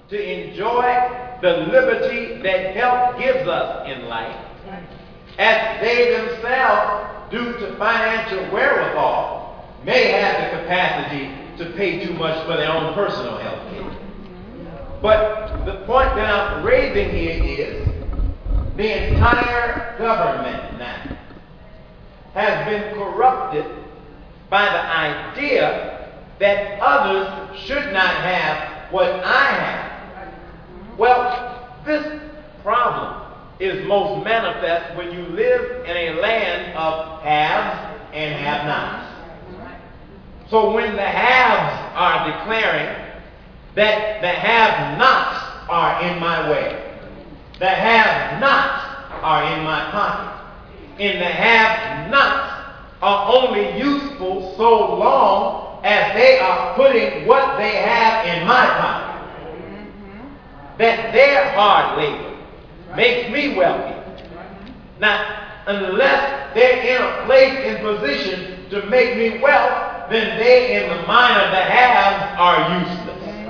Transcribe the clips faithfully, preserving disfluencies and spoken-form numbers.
to enjoy the liberty that health gives us in life, as they themselves, due to financial wherewithal, may have the capacity to pay too much for their own personal health care. But the point that I'm raising here is the entire government now has been corrupted by the idea that others should not have what I have. Well, this problem is most manifest when you live in a land of haves and have-nots. So when the haves are declaring that the have-nots are in my way, the have-nots are in my pocket, and the have-nots are only useful so long as they are putting what they have in my pocket, that their hard labor makes me wealthy. Now, unless they're in a place and position to make me wealth, then they, in the mind of the haves, are useless.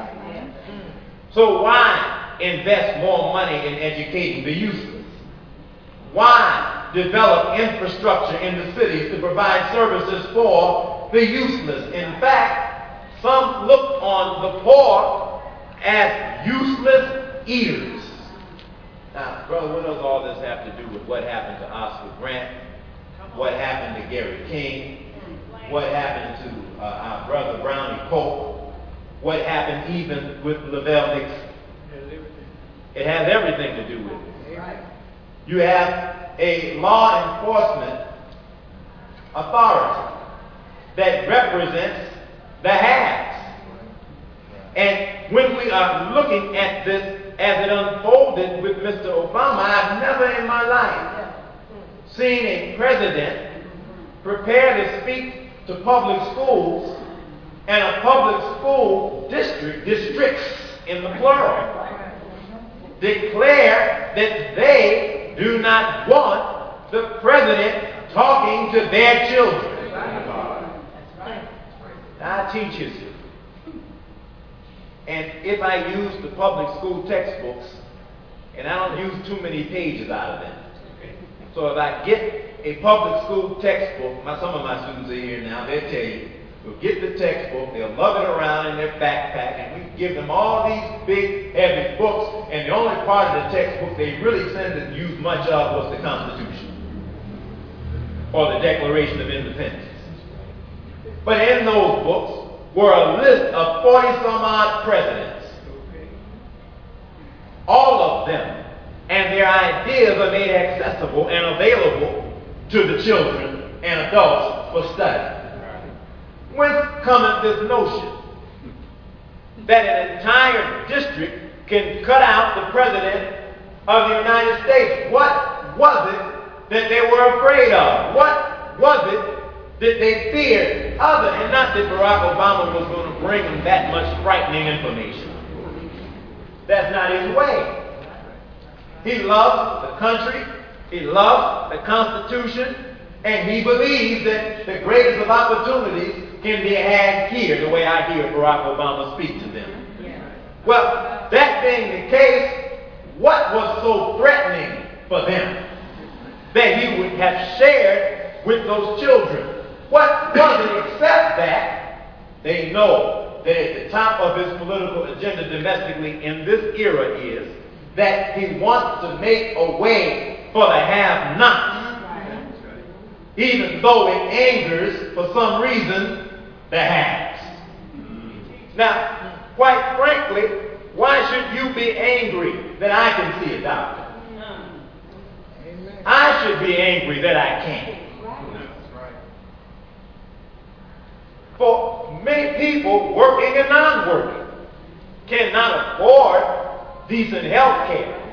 So why invest more money in educating the useless? Why develop infrastructure in the cities to provide services for the useless? In fact, some look on the poor as useless eaters. Now, brother, what does all this have to do with what happened to Oscar Grant, what happened to Gary King, what happened to uh, our brother Brownie Pope, what happened even with Lavelle Nixon? It has everything to do with it. You have a law enforcement authority that represents the haves. And when we are looking at this as it unfolded with Mister Obama, I've never in my life seen a president prepare to speak to public schools and a public school district, districts in the plural, declare that they do not want the president talking to their children. I teach history. And if I use the public school textbooks, and I don't use too many pages out of them, so if I get a public school textbook, my, some of my students are here now, they'll tell you, we'll get the textbook, they'll love it around in their backpack, and we give them all these big, heavy books, and the only part of the textbook they really tend to use much of was the Constitution or the Declaration of Independence. But in those books were a list of forty some odd presidents. All of them and their ideas are made accessible and available to the children and adults for study. Whence cometh this notion that an entire district can cut out the president of the United States? What was it that they were afraid of? What was it that they feared? Other, and not that Barack Obama was going to bring them that much frightening information. That's not his way. He loves the country, he loves the Constitution, and he believes that the greatest of opportunities can be had here, the way I hear Barack Obama speak to them. Well, that being the case, what was so threatening for them that he would have shared with those children? What was it except that they know that at the top of his political agenda domestically in this era is that he wants to make a way for the have-nots, even though it angers, for some reason, the haves. Now, quite frankly, why should you be angry that I can see a doctor? I should be angry that I can't. For many people, working and non-working, cannot afford decent health care.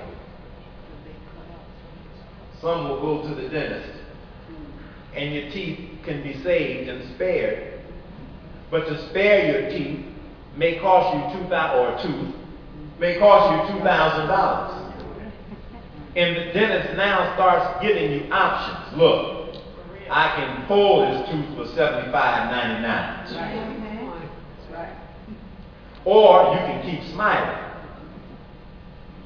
Some will go to the dentist, and your teeth can be saved and spared. But to spare your teeth may cost you two thousand dollars, or a tooth, may cost you two thousand dollars. And the dentist now starts giving you options. Look, I can pull this tooth for seventy-five ninety-nine. Or you can keep smiling.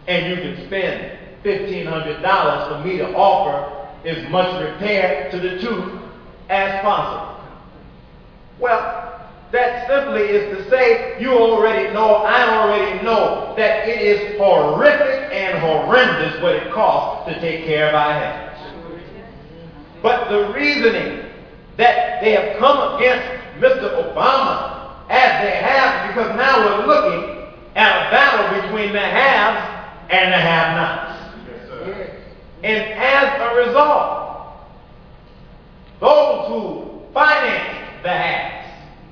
and you can spend fifteen hundred dollars for me to offer as much repair to the tooth as possible. Well, that simply is to say, you already know, I already know that it is horrific and horrendous what it costs to take care of our health. But the reasoning that they have come against Mister Obama as they have, because now we're looking at a battle between the haves and the have-nots. Yes, and as a result, those who finance the haves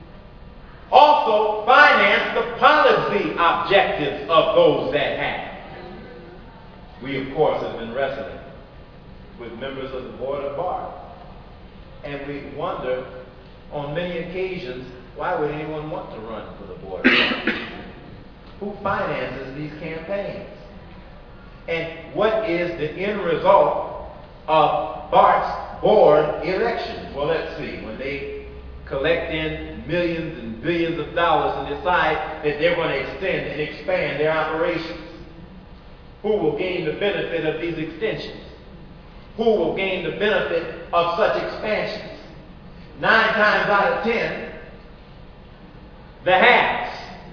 also finance the policy objectives of those that have. We, of course, have been wrestling with members of the Board of Bar, and we wonder on many occasions, why would anyone want to run for the Board of Bar? Who finances these campaigns? And what is the end result of BART's board elections? Well, let's see. When they collect in millions and billions of dollars and decide that they're going to extend and expand their operations, who will gain the benefit of these extensions? Who will gain the benefit of such expansions? Nine times out of ten, the haves.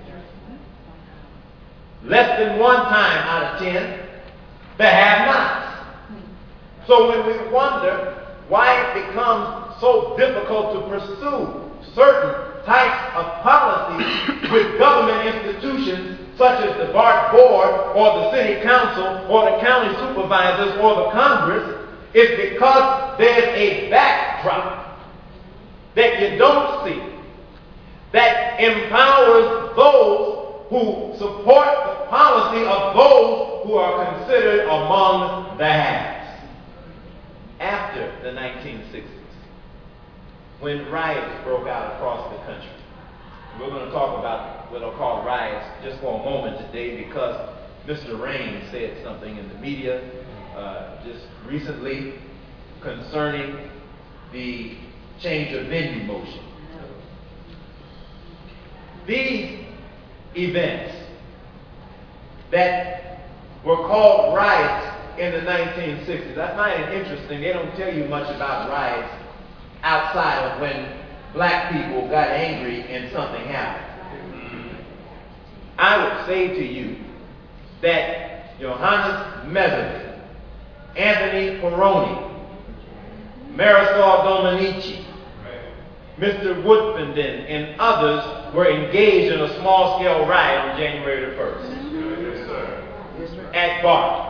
Less than one time out of ten, the have-nots. So when we wonder why it becomes so difficult to pursue certain types of policies with government institutions such as the BART board or the city council or the county supervisors or the Congress, is because there's a backdrop that you don't see that empowers those who support the policy of those who are considered among the haves. After the nineteen sixties, when riots broke out across the country, we're going to talk about what I'll call riots just for a moment today, because Mister Raines said something in the media uh, just recently concerning the change of venue motion. These events that were called riots in the nineteen sixties, I find it interesting. They don't tell you much about riots outside of when black people got angry and something happened. I would say to you that Johannes Messerly, Anthony Peroni, Marisol Dominici, Mister Woodfenden, and others were engaged in a small-scale riot on January the first yes, sir. Yes, sir. At BART.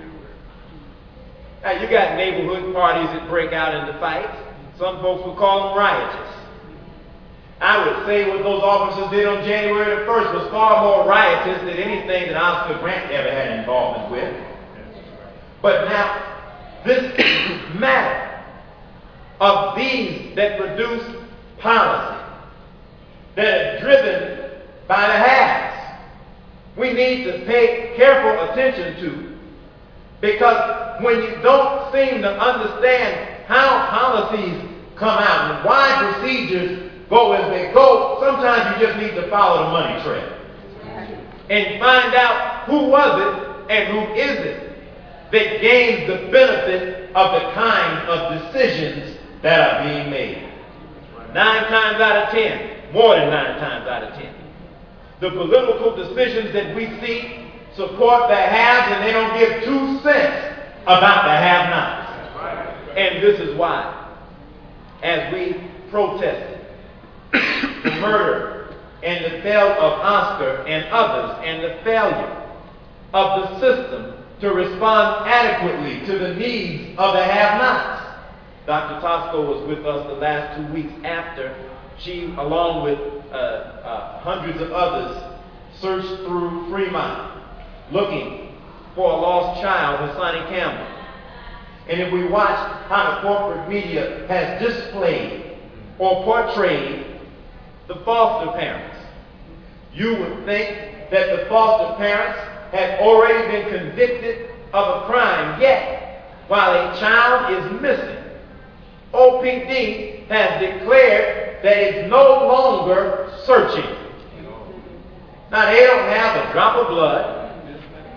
Now, you got neighborhood parties that break out into fights. Some folks would call them riotous. I would say what those officers did on January the first was far more riotous than anything that Oscar Grant ever had involvement with. But now, this matter of these that produce policy, that are driven by the haves, we need to pay careful attention to, because when you don't seem to understand how policies come out and why procedures go as they go, sometimes you just need to follow the money trail and find out who was it and who is it that gains the benefit of the kind of decisions that are being made. Nine times out of ten, more than nine times out of ten, the political decisions that we see support the haves, and they don't give two cents about the have-nots. And this is why, as we protested the murder and the failure of Oscar and others, and the failure of the system to respond adequately to the needs of the have-nots. Doctor Tosco was with us the last two weeks after she, along with uh, uh, hundreds of others, searched through Fremont looking for a lost child, Hassani Campbell. And if we watch how the corporate media has displayed or portrayed the foster parents, you would think that the foster parents had already been convicted of a crime, yet while a child is missing, O P D has declared that it's no longer searching. Now, they don't have a drop of blood.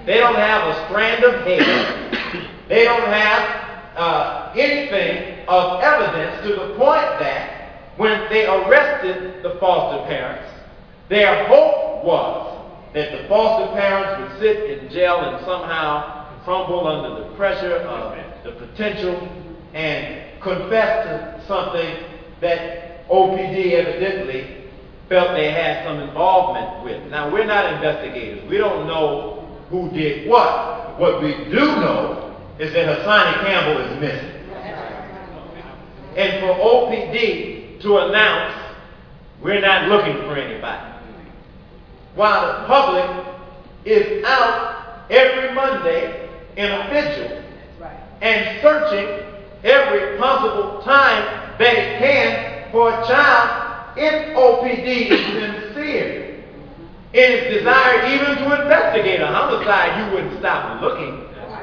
They don't have a strand of hair. They don't have uh, anything of evidence to the point that when they arrested the foster parents, their hope was that the foster parents would sit in jail and somehow crumble under the pressure of the potential and confess to something that O P D evidently felt they had some involvement with. Now, we're not investigators. We don't know who did what. What we do know is that Hassani Campbell is missing. And for O P D to announce, we're not looking for anybody, while the public is out every Monday in a vigil and searching every possible time that it can for a child, if O P D is sincere in its desire even to investigate a homicide, you wouldn't stop looking.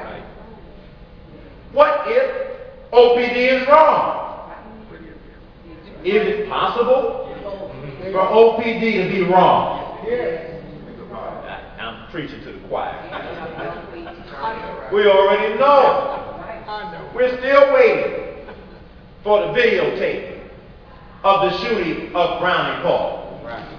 What if O P D is wrong? Is it possible for O P D to be wrong? I'm preaching to the choir. We already know. We're still waiting for the videotape of the shooting of Brownie Paul,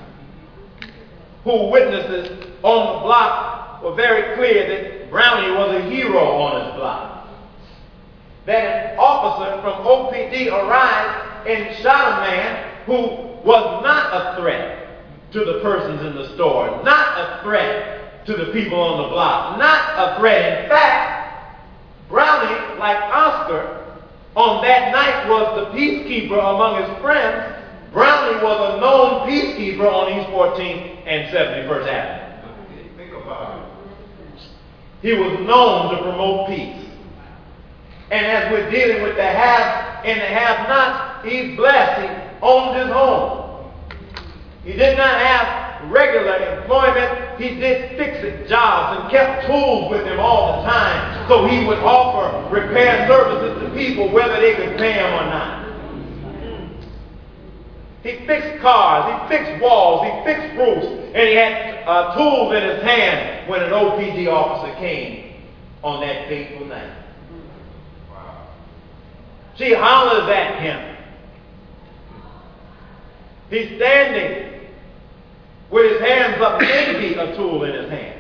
who witnesses on the block were very clear that Brownie was a hero on his block. That an officer from O P D arrived and shot a man who was not a threat to the persons in the store, not a threat to the people on the block, not a threat. In fact, Brownie, like Oscar, on that night was the peacekeeper among his friends. Brownie was a known peacekeeper on East fourteenth and seventy-first Avenue. Think about it. He was known to promote peace. And as we're dealing with the have and the have-nots, he's blessed. He owned his home. He did not have regular employment. He did fix-it jobs and kept tools with him all the time, so he would offer repair services to people whether they could pay him or not. He fixed cars, he fixed walls, he fixed roofs, and he had uh, tools in his hand when an O P D officer came on that fateful night. Wow. She hollers at him. He's standing with his hands up, maybe a tool in his hand.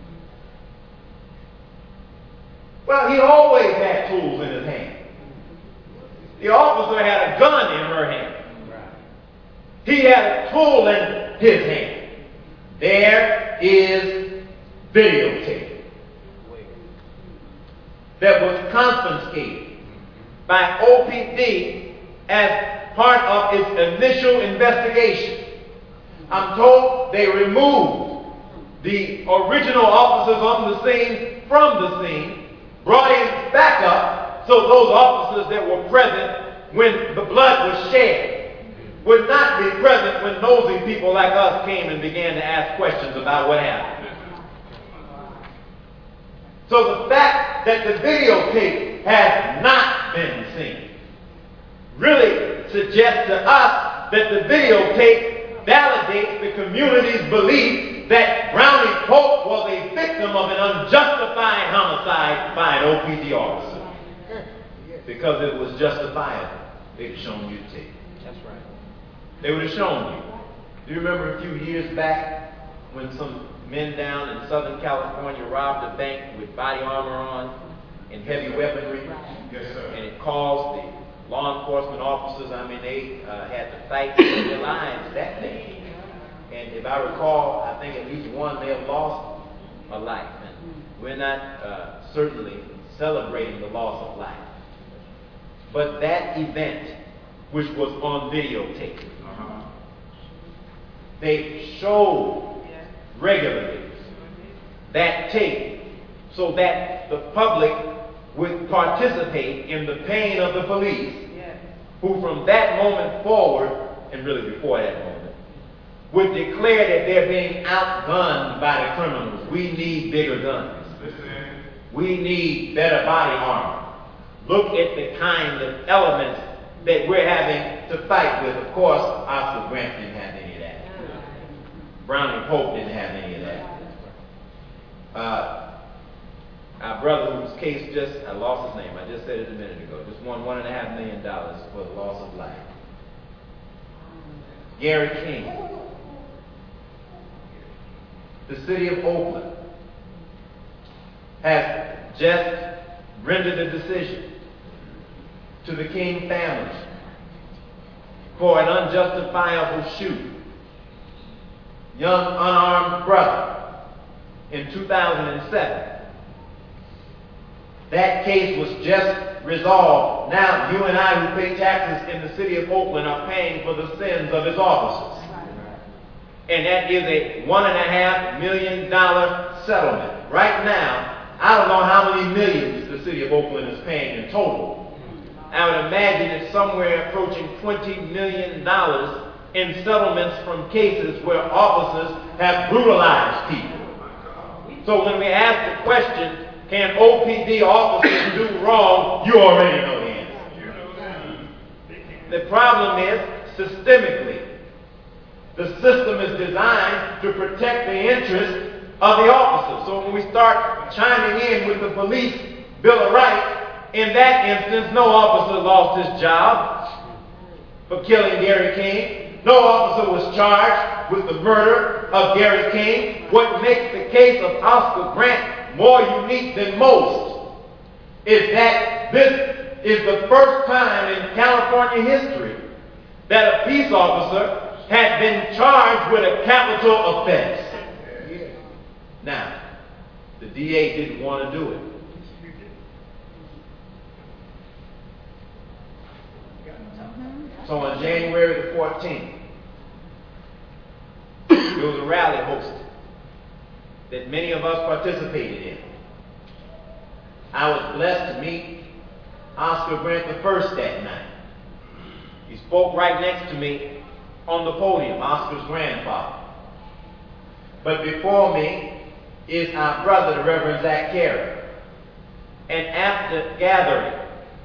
Well, he always had tools in his hand. The officer had a gun in her hand. He had a tool in his hand. There is videotape that was confiscated by O P D as part of its initial investigation. I'm told they removed the original officers on the scene from the scene, brought in backup, so those officers that were present when the blood was shed would not be present when nosy people like us came and began to ask questions about what happened. So the fact that the videotape has not been seen really suggests to us that the videotape validates the community's belief that Brownie Pope was a victim of an unjustified homicide by an O P D officer. Because it was justifiable, they'd shown you the tape. That's right. They would have shown you. Do you remember a few years back when some men down in Southern California robbed a bank with body armor on and heavy weaponry? Yes, sir. And it caused the law enforcement officers, I mean, they uh, had to fight for their lives that day. And if I recall, I think at least one may have lost a life. And we're not uh, certainly celebrating the loss of life. But that event, which was on videotape, uh-huh. they showed regularly that tape so that the public would participate in the pain of the police, who from that moment forward, and really before that moment, would declare that they're being outgunned by the criminals. We need bigger guns. We need better body armor. Look at the kind of elements that we're having to fight with. Of course, Oscar Grant didn't have any of that. Brownie Pope didn't have any of that. Uh, our brother whose case just, I lost his name, I just said it a minute ago, just won one and a half million dollars for the loss of life. Gary King. The city of Oakland has just rendered a decision to the King family for an unjustifiable shoot. Young unarmed brother in two thousand seven. That case was just resolved. Now you and I who pay taxes in the city of Oakland are paying for the sins of his officers. And that is a one and a half million dollar settlement. Right now, I don't know how many millions the city of Oakland is paying in total. I would imagine it's somewhere approaching twenty million dollars in settlements from cases where officers have brutalized people. So when we ask the question, can O P D officers do wrong, you already know the answer. The problem is, systemically, the system is designed to protect the interests of the officers. So when we start chiming in with the police Bill of Rights, in that instance, no officer lost his job for killing Gary King. No officer was charged with the murder of Gary King. What makes the case of Oscar Grant more unique than most is that this is the first time in California history that a peace officer had been charged with a capital offense. Now, the D A didn't want to do it. So on January the fourteenth, there was a rally hosted that many of us participated in. I was blessed to meet Oscar Grant the first that night. He spoke right next to me on the podium, Oscar's grandfather. But before me is our brother, the Reverend Zach Carey. And after gathering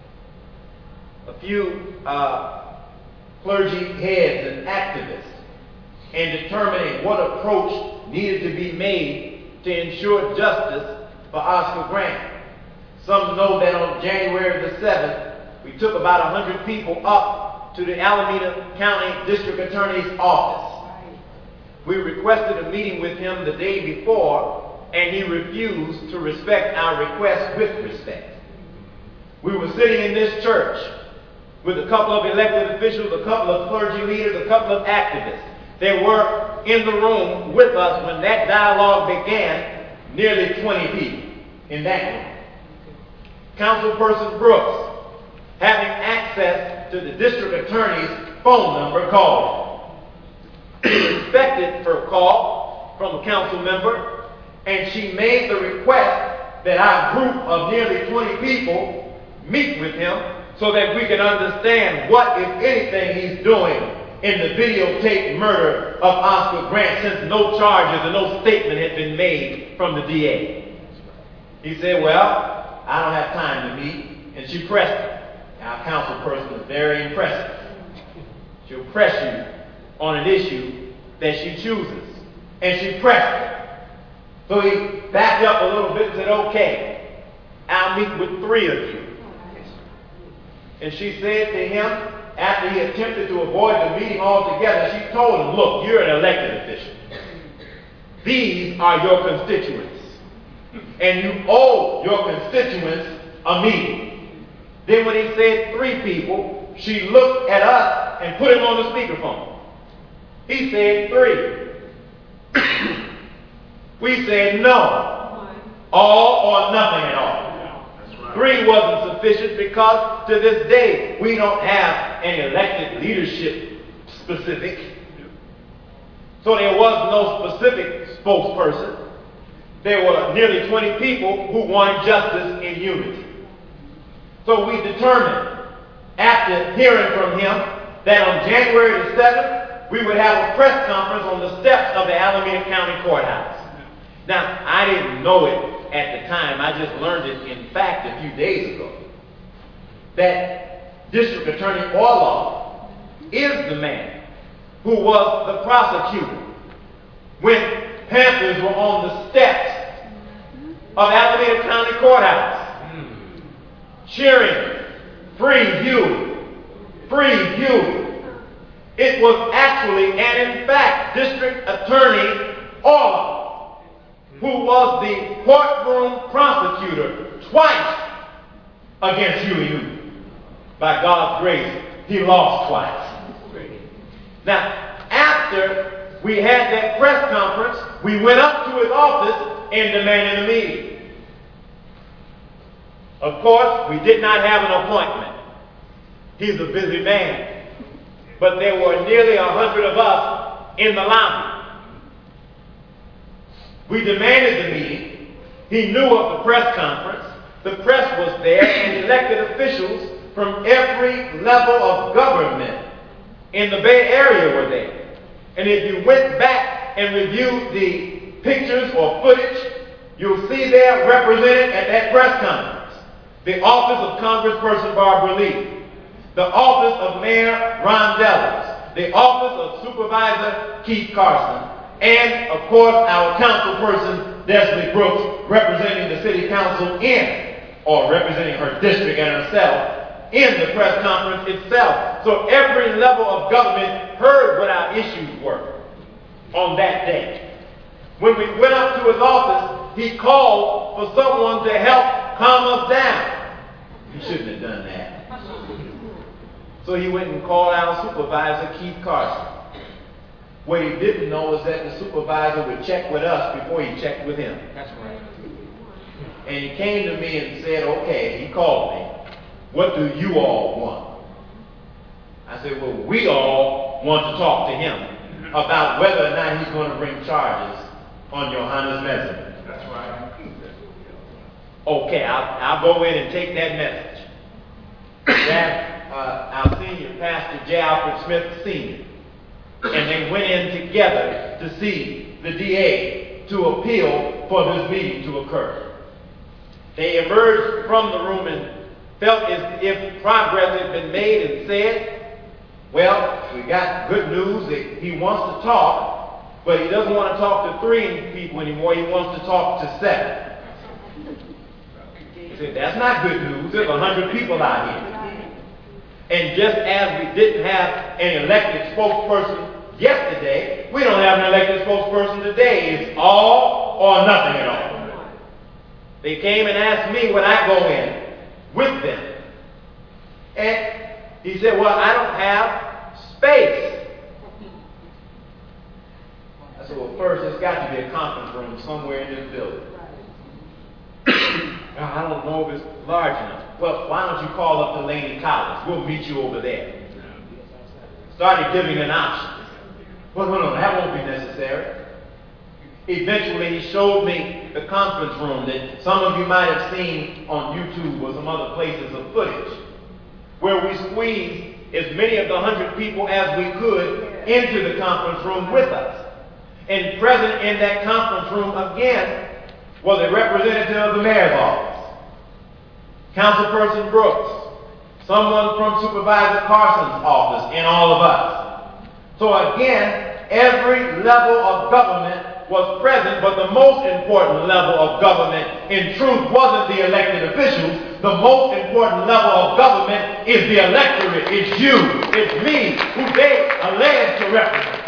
a few uh, clergy heads and activists and determining what approach needed to be made to ensure justice for Oscar Grant. Some know that on January the seventh, we took about one hundred people up to the Alameda County District Attorney's office. We requested a meeting with him the day before, and he refused to respect our request with respect. We were sitting in this church with a couple of elected officials, a couple of clergy leaders, a couple of activists. They were in the room with us when that dialogue began, nearly twenty people in that room. Councilperson Brooks, having access to the district attorney's phone number, called. She expected her call from a council member, and she made the request that our group of nearly twenty people meet with him so that we can understand what, if anything, he's doing in the videotaped murder of Oscar Grant, since no charges and no statement had been made from the D A. He said, well, I don't have time to meet, and she pressed him. Our council person is very impressive. She'll press you on an issue that she chooses, and she pressed him. So he backed up a little bit and said, okay, I'll meet with three of you. And she said to him, after he attempted to avoid the meeting altogether, she told him, look, you're an elected official. These are your constituents. And you owe your constituents a meeting. Then when he said three people, she looked at us and put him on the speakerphone. He said three. We said no. All or nothing at all. Three wasn't sufficient because to this day we don't have an elected leadership specific. So there was no specific spokesperson. There were nearly twenty people who wanted justice in unity. So we determined, after hearing from him, that on January the seventh, we would have a press conference on the steps of the Alameda County Courthouse. Now, I didn't know it at the time. I just learned it, in fact, a few days ago. That District Attorney Orloff is the man who was the prosecutor when Panthers were on the steps of Alameda County Courthouse, cheering, "Free Huey, free Huey." It was actually, and in fact, District Attorney Orloff, who was the courtroom prosecutor twice against Huey Newton. By God's grace, he lost twice. Now, after we had that press conference, we went up to his office and demanded a meeting. Of course, we did not have an appointment. He's a busy man. But there were nearly a hundred of us in the lobby. We demanded the meeting. He knew of the press conference. The press was there, and elected officials from every level of government in the Bay Area were there. And if you went back and reviewed the pictures or footage, you'll see there represented at that press conference the office of Congressperson Barbara Lee, the office of Mayor Ron Dellums, the office of Supervisor Keith Carson, and of course our councilperson Desley Brooks, representing the city council in, or representing her district and herself, in the press conference itself. So every level of government heard what our issues were on that day. When we went up to his office, he called for someone to help calm us down. He shouldn't have done that. So he went and called our supervisor, Keith Carson. What he didn't know is that the supervisor would check with us before he checked with him. That's right. And he came to me and said, okay, he called me. What do you all want? I said, well, we all want to talk to him about whether or not he's going to bring charges on Johannes Messerly. That's right. Okay, I'll, I'll go in and take that message. That uh, our senior pastor, J. Alfred Smith Senior, and they went in together to see the D A to appeal for this meeting to occur. They emerged from the room and felt as if progress had been made and said, well, we got good news that he wants to talk, but he doesn't want to talk to three people anymore. He wants to talk to seven. He said, that's not good news. There's a hundred people out here. And just as we didn't have an elected spokesperson yesterday, we don't have an elected spokesperson today. It's all or nothing at all. They came and asked me would I go in with them. And he said, well, I don't have space. I said, well, first, there's got to be a conference room somewhere in this building. I don't know if it's large enough. Well, why don't you call up Delaney College? We'll meet you over there. Started giving an option. Well, no, no, that won't be necessary. Eventually, he showed me the conference room that some of you might have seen on YouTube or some other places of footage, where we squeezed as many of the hundred people as we could into the conference room with us. And present in that conference room again was a representative of the mayor's office, Councilperson Brooks, someone from Supervisor Carson's office, and all of us. So again, every level of government was present, but the most important level of government in truth wasn't the elected officials. The most important level of government is the electorate. It's you, it's me, who they are led to represent.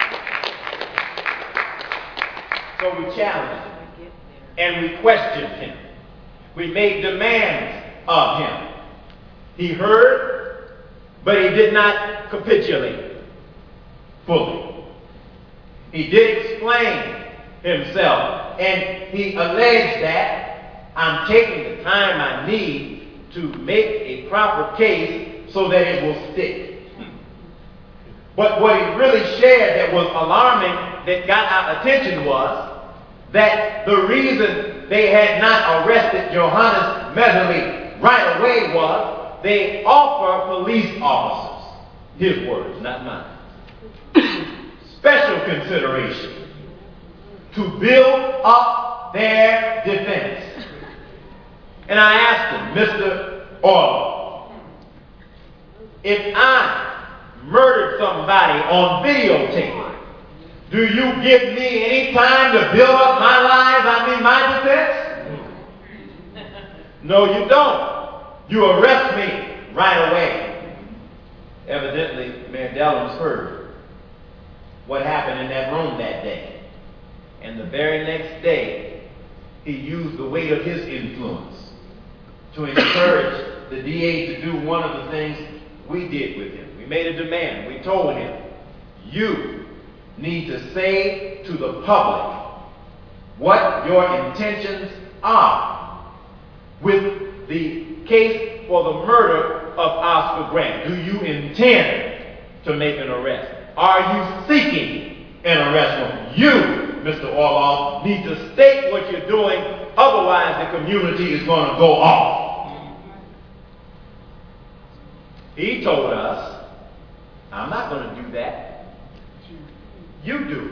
So we challenged him. And we questioned him. We made demands of him. He heard, but he did not capitulate fully. He did explain himself, and he alleged that I'm taking the time I need to make a proper case so that it will stick. But what he really shared that was alarming, that got our attention, was that the reason they had not arrested Johannes Messerly right away was they offer police officers, his words, not mine, special consideration to build up their defense. And I asked him, Mister Orloff, if I murdered somebody on videotape, do you give me any time to build up my lives, I mean my defense? No, you don't. You arrest me right away. Evidently, Mayor Dellums heard what happened in that room that day. And the very next day, he used the weight of his influence to encourage the D A to do one of the things we did with him. We made a demand. We told him, you need to say to the public what your intentions are with the case for the murder of Oscar Grant. Do you intend to make an arrest? Are you seeking an arrest warrant? You, Mister Orloff, need to state what you're doing, otherwise the community is going to go off. He told us, I'm not going to do that. You do.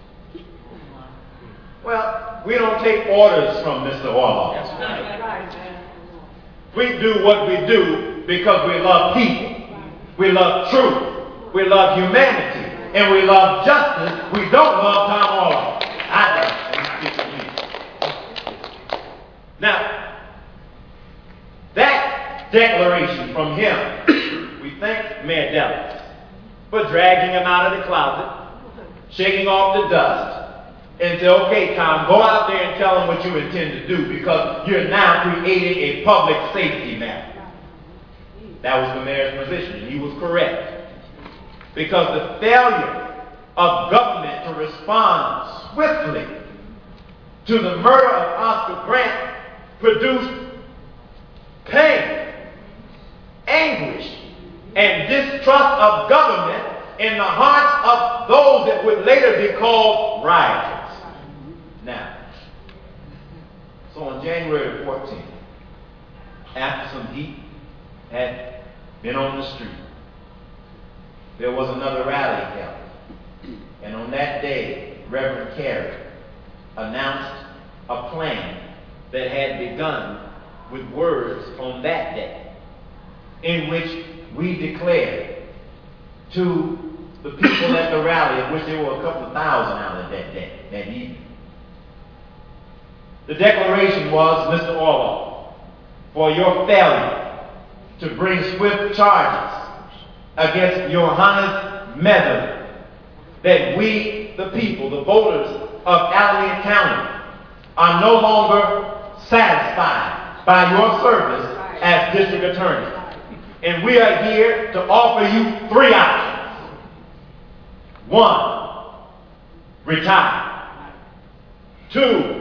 Well, we don't take orders from Mister Orloff. That's right. We do what we do because we love people. We love truth. We love humanity. And we love justice. We don't love Tom Orloff. I don't. Now, that declaration from him, we thank Mayor Dellums for dragging him out of the closet, shaking off the dust, and say, okay, Tom, go out there and tell them what you intend to do, because you're now creating a public safety matter. That was the mayor's position, and he was correct. Because the failure of government to respond swiftly to the murder of Oscar Grant produced pain, anguish, and distrust of government in the hearts of those that would later be called rioters. Now, so on January fourteenth, after some heat had been on the street, there was another rally held. And on that day, Reverend Carey announced a plan that had begun with words on that day, in which we declared to the people at the rally, of which there were a couple of thousand out of that day, that evening. The declaration was, Mister Orloff, for your failure to bring swift charges against Johannes Medley, that we, the people, the voters of Alameda County, are no longer satisfied by your service as district attorney. And we are here to offer you three options. One, retire. Two,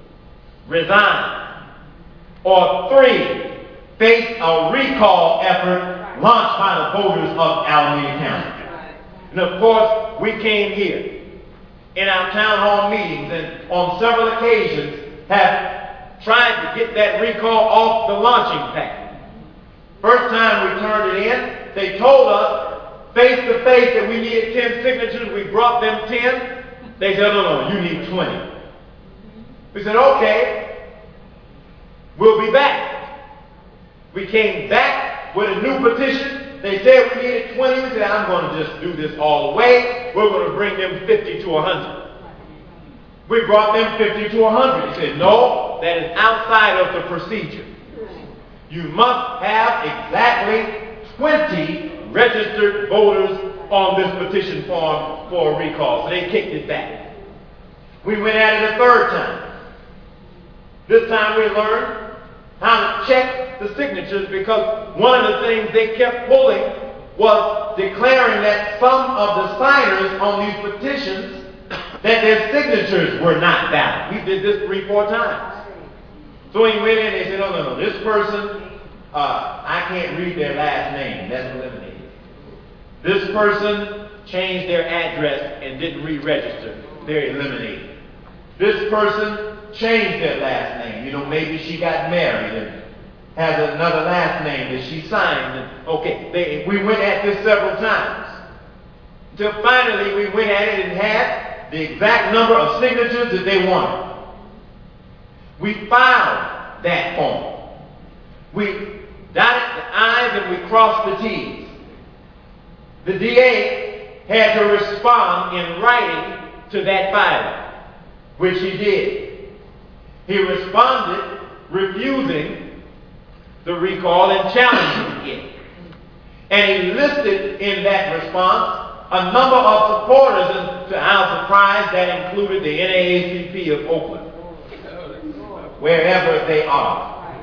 resign. Or three, face a recall effort launched by the voters of Alameda County. And of course, we came here in our town hall meetings and on several occasions have tried to get that recall off the launching pad. First time we turned it in, they told us face to face that we needed ten signatures. We brought them ten. They said, no, no, you need twenty. We said, okay, we'll be back. We came back with a new petition. They said we needed twenty. We said, I'm going to just do this all the way. We're going to bring them fifty to one hundred. We brought them fifty to one hundred. They said, no, that is outside of the procedure. You must have exactly twenty registered voters on this petition form for a recall. So they kicked it back. We went at it a third time. This time we learned how to check the signatures, because one of the things they kept pulling was declaring that some of the signers on these petitions, that their signatures were not valid. We did this three, four times. So we went in and they said, no, no, no, this person, uh, I can't read their last name. That's eliminated. This person changed their address and didn't re-register. They're eliminated. This person changed their last name. You know, maybe she got married and has another last name that she signed. And, okay, they, we went at this several times. Until finally we went at it and had the exact number of signatures that they wanted. We filed that form. We dotted the I's and we crossed the T's. The D A had to respond in writing to that filing, which he did. He responded refusing the recall and challenging it. And he listed in that response a number of supporters, and to our surprise, that included the N double A C P of Oakland, wherever they are.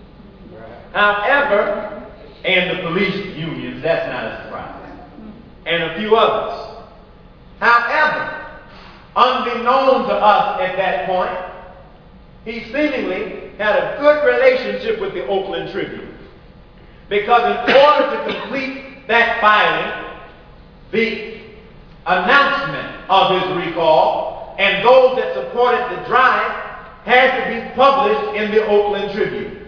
However, and the police unions, that's not a surprise, and a few others. However, unbeknown to us at that point, he seemingly had a good relationship with the Oakland Tribune, because in order to complete that filing, the announcement of his recall and those that supported the drive had to be published in the Oakland Tribune.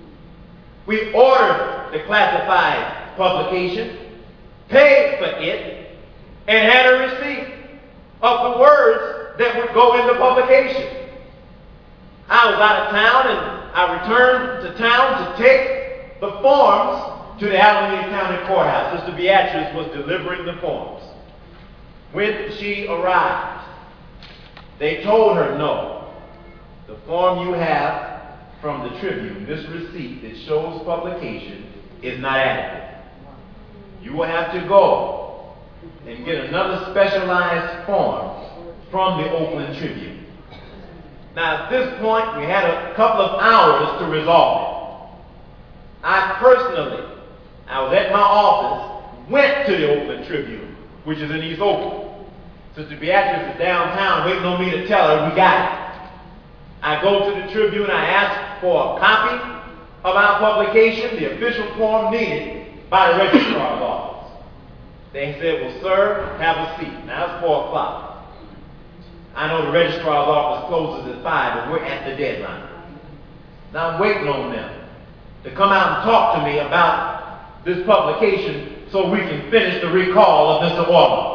We ordered the classified publication, paid for it, and had a receipt of the words that would go in the publication. I was out of town, and I returned to town to take the forms to the Alameda County Courthouse. Sister Beatrice was delivering the forms. When she arrived, they told her, no, the form you have from the Tribune, this receipt that shows publication, is not adequate. You will have to go and get another specialized form from the Oakland Tribune. Now, at this point, we had a couple of hours to resolve it. I personally, I was at my office, went to the Oakland Tribune, which is in East Oakland. Sister Beatrice is downtown waiting on me to tell her we got it. I go to the Tribune, I ask for a copy of our publication, the official form needed by the registrar's office. They said, well, sir, have a seat. Now it's four o'clock. I know the registrar's office closes at five, but we're at the deadline. Now I'm waiting on them to come out and talk to me about this publication so we can finish the recall of Mister Orloff.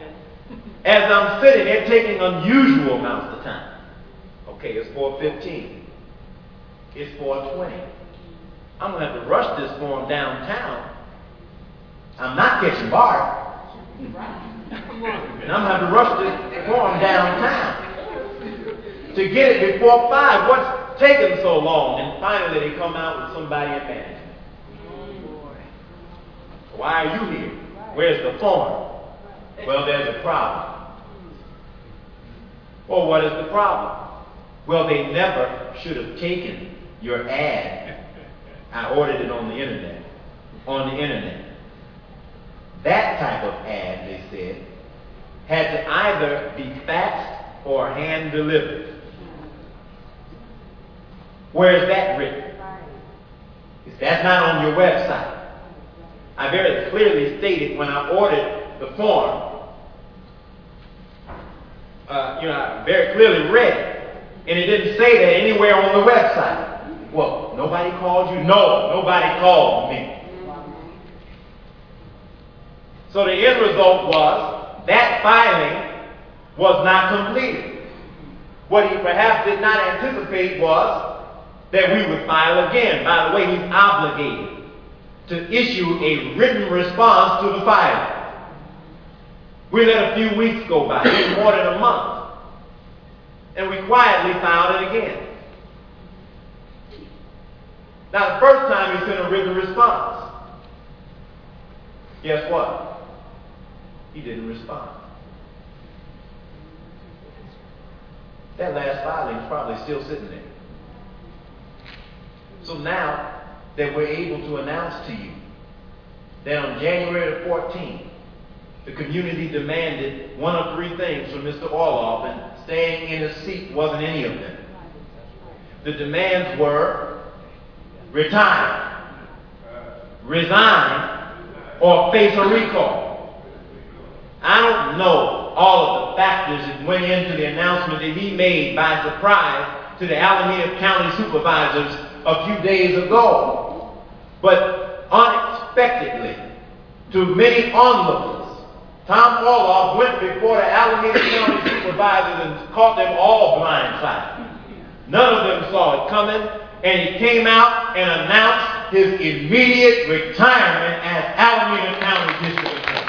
As I'm sitting there, taking unusual amounts of time. Okay, it's four fifteen. It's four twenty. I'm going to have to rush this form downtown. I'm not catching Bart. And I'm going to have to rush this form downtown to get it before five. What's taking so long? And finally they come out with somebody at management. Why are you here? Where's the form? Well, there's a problem. Well, what is the problem? Well, they never should have taken your ad. I ordered it on the internet. On the internet. That type of ad, they said, had to either be faxed or hand delivered. Where is that written? That's not on your website. I very clearly stated when I ordered the form, uh, you know, I very clearly read it, and it didn't say that anywhere on the website. Well, nobody called you? No, nobody called me. So the end result was that filing was not completed. What he perhaps did not anticipate was that we would file again. By the way, he's obligated to issue a written response to the filing. We let a few weeks go by, more than a month, and we quietly filed it again. Now, the first time he sent a written response, guess what? He didn't respond. That last filing is probably still sitting there. So now that we're able to announce to you that on January the fourteenth, the community demanded one of three things from Mister Orloff, and staying in his seat wasn't any of them. The demands were retire, resign, or face a recall. I don't know all of the factors that went into the announcement that he made by surprise to the Alameda County supervisors a few days ago. But unexpectedly, to many onlookers, Tom Orloff went before the Alameda County supervisors and caught them all blindsided. None of them saw it coming, and he came out and announced his immediate retirement as Alameda County District Attorney.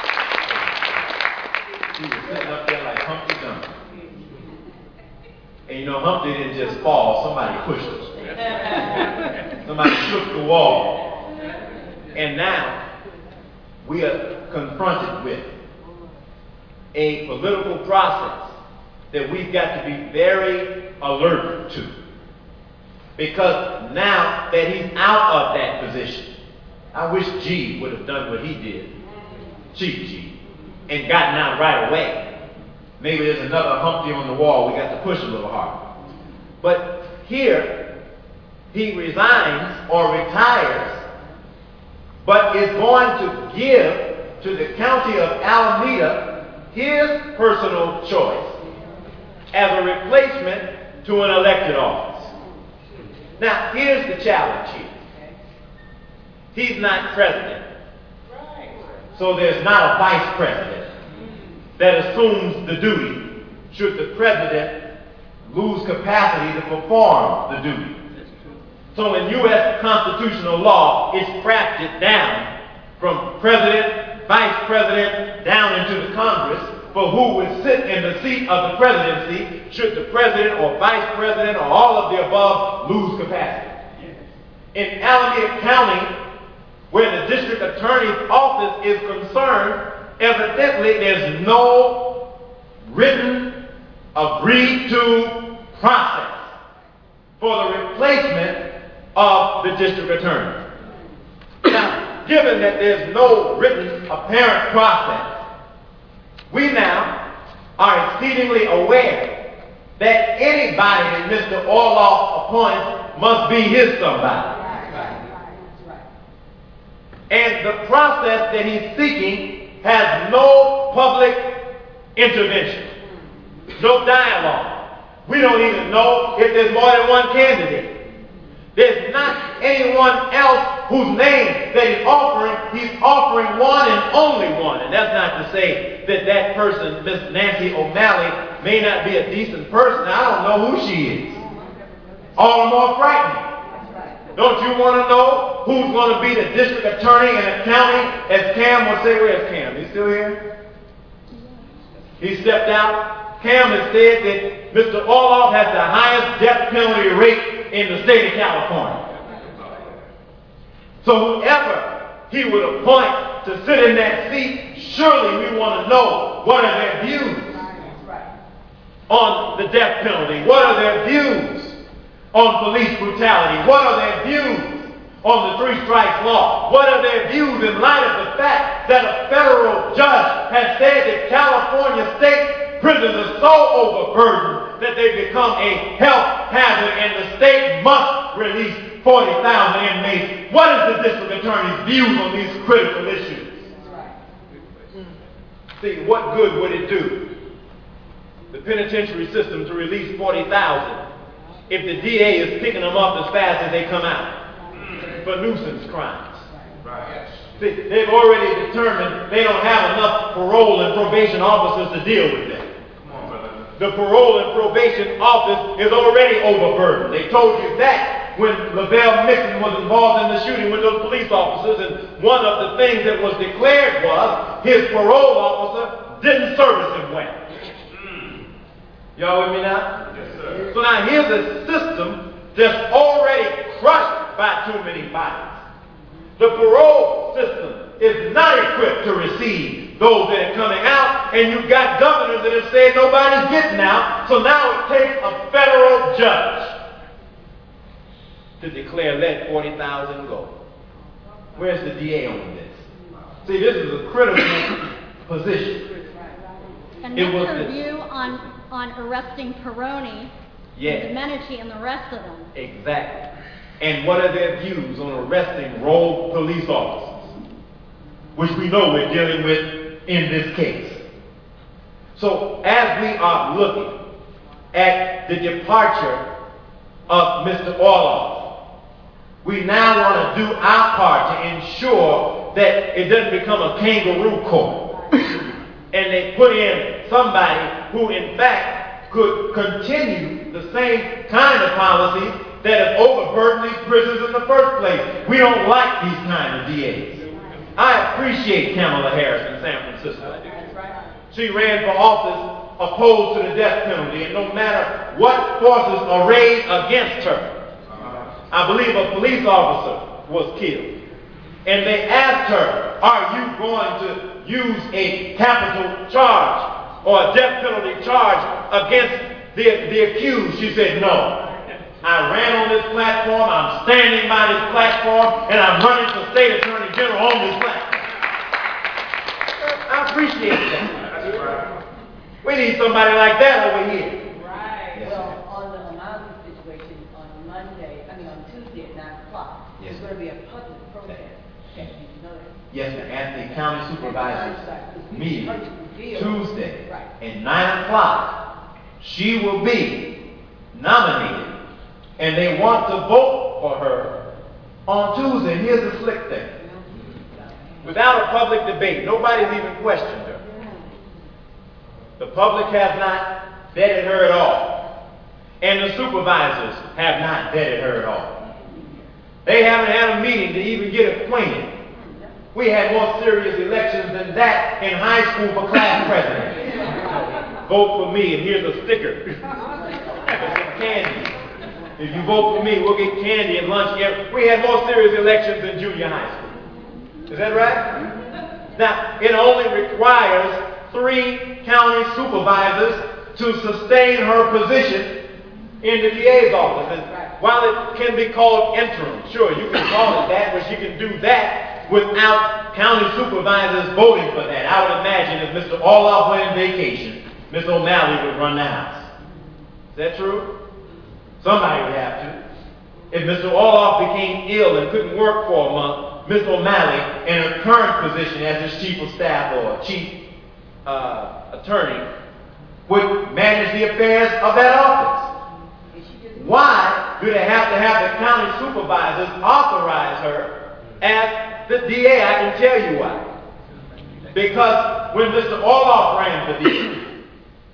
He was sitting up there like Humpty Dumpty. And you know, Humpty didn't just fall, somebody pushed him. Somebody shook the wall. And now we are confronted with a political process that we've got to be very alert to. Because now that he's out of that position, I wish G would have done what he did, Chief G, and gotten out right away. Maybe there's another Humpty on the wall, we got to push a little harder. But here, he resigns or retires, but is going to give to the county of Alameda his personal choice as a replacement to an elected office. Now, here's the challenge here. He's not president. So there's not a vice president that assumes the duty should the president lose capacity to perform the duty. So in U S constitutional law, it's crafted down from president, vice president, down into the Congress for who would sit in the seat of the presidency should the president or vice president or all of the above lose capacity. In Alameda County, where the district attorney's office is concerned, evidently there's no written, agreed to process for the replacement of the district attorney. Now, given that there's no written, apparent process, we now are exceedingly aware that anybody that Mister Orloff appoints must be his somebody. And the process that he's seeking has no public intervention, no dialogue. We don't even know if there's more than one candidate. There's not anyone else whose name that he's offering. He's offering one and only one. And that's not to say that that person, Miss Nancy O'Malley, may not be a decent person. I don't know who she is. All the more frightening. Don't you want to know who's going to be the district attorney in a county? As Cam will say, where's Cam? He's still here? He stepped out. Cam has said that Mister Orloff has the highest death penalty rate in the state of California. So whoever he would appoint to sit in that seat, surely we want to know what are their views on the death penalty? What are their views on police brutality? What are their views on the three strikes law? What are their views in light of the fact that a federal judge has said that California state prisons are so overburdened that they become a health hazard and the state must release forty thousand inmates? What is the district attorney's views on these critical issues? See, what good would it do the penitentiary system to release forty thousand if the D A is picking them up as fast as they come out for nuisance crimes? Right. See, they've already determined they don't have enough parole and probation officers to deal with them. The parole and probation office is already overburdened. They told you that when Lavelle Mixon was involved in the shooting with those police officers, and one of the things that was declared was his parole officer didn't service him well. Y'all with me now? Yes, sir. So now here's a system that's already crushed by too many bodies. The parole system is not equipped to receive those that are coming out, and you've got governors that have said nobody's getting out, so now it takes a federal judge to declare let forty thousand go. Where's the D A on this? See, this is a critical position. And what's your view on, on arresting Peroni, yes, Domenici, and the rest of them? Exactly. And what are their views on arresting rogue police officers, which we know we're dealing with in this case? So as we are looking at the departure of Mister Orloff, we now want to do our part to ensure that it doesn't become a kangaroo court. And they put in somebody who in fact could continue the same kind of policies that have overburdened these prisons in the first place. We don't like these kind of D As. I appreciate Kamala Harris in San Francisco. She ran for office opposed to the death penalty, and no matter what forces arrayed against her, I believe a police officer was killed. And they asked her, are you going to use a capital charge or a death penalty charge against the, the accused? She said, no. I ran on this platform, I'm standing by this platform, and I'm running for state attorney general on this platform. I appreciate that. We need somebody like that over here. Right. Yes, well, on the O'Malley situation, on Monday, I mean on Tuesday at nine o'clock, yes, there's going to be a public protest. Can you know that? Yes, ma'am. At the county supervisor's meeting Tuesday right. at nine o'clock, she will be nominated, and they want to vote for her on Tuesday. And here's the slick thing. Without a public debate, nobody's even questioned her. The public has not vetted her at all. And the supervisors have not vetted her at all. They haven't had a meeting to even get acquainted. We had more serious elections than that in high school for class president. Vote for me, and here's a sticker. With some candy. If you vote for me, we'll get candy and lunch. We had more serious elections than junior high school. Is that right? Now, it only requires three county supervisors to sustain her position in the D A's office. And while it can be called interim, sure, you can call it that, but you can do that without county supervisors voting for that. I would imagine if Mister Orloff went on vacation, Mister O'Malley would run the house. Is that true? Somebody would have to. If Mister Orloff became ill and couldn't work for a month, Mister O'Malley, in her current position as his chief of staff or chief uh, attorney, would manage the affairs of that office. Why do they have to have the county supervisors authorize her as the D A? I can tell you why. Because when Mister Orloff ran for D A,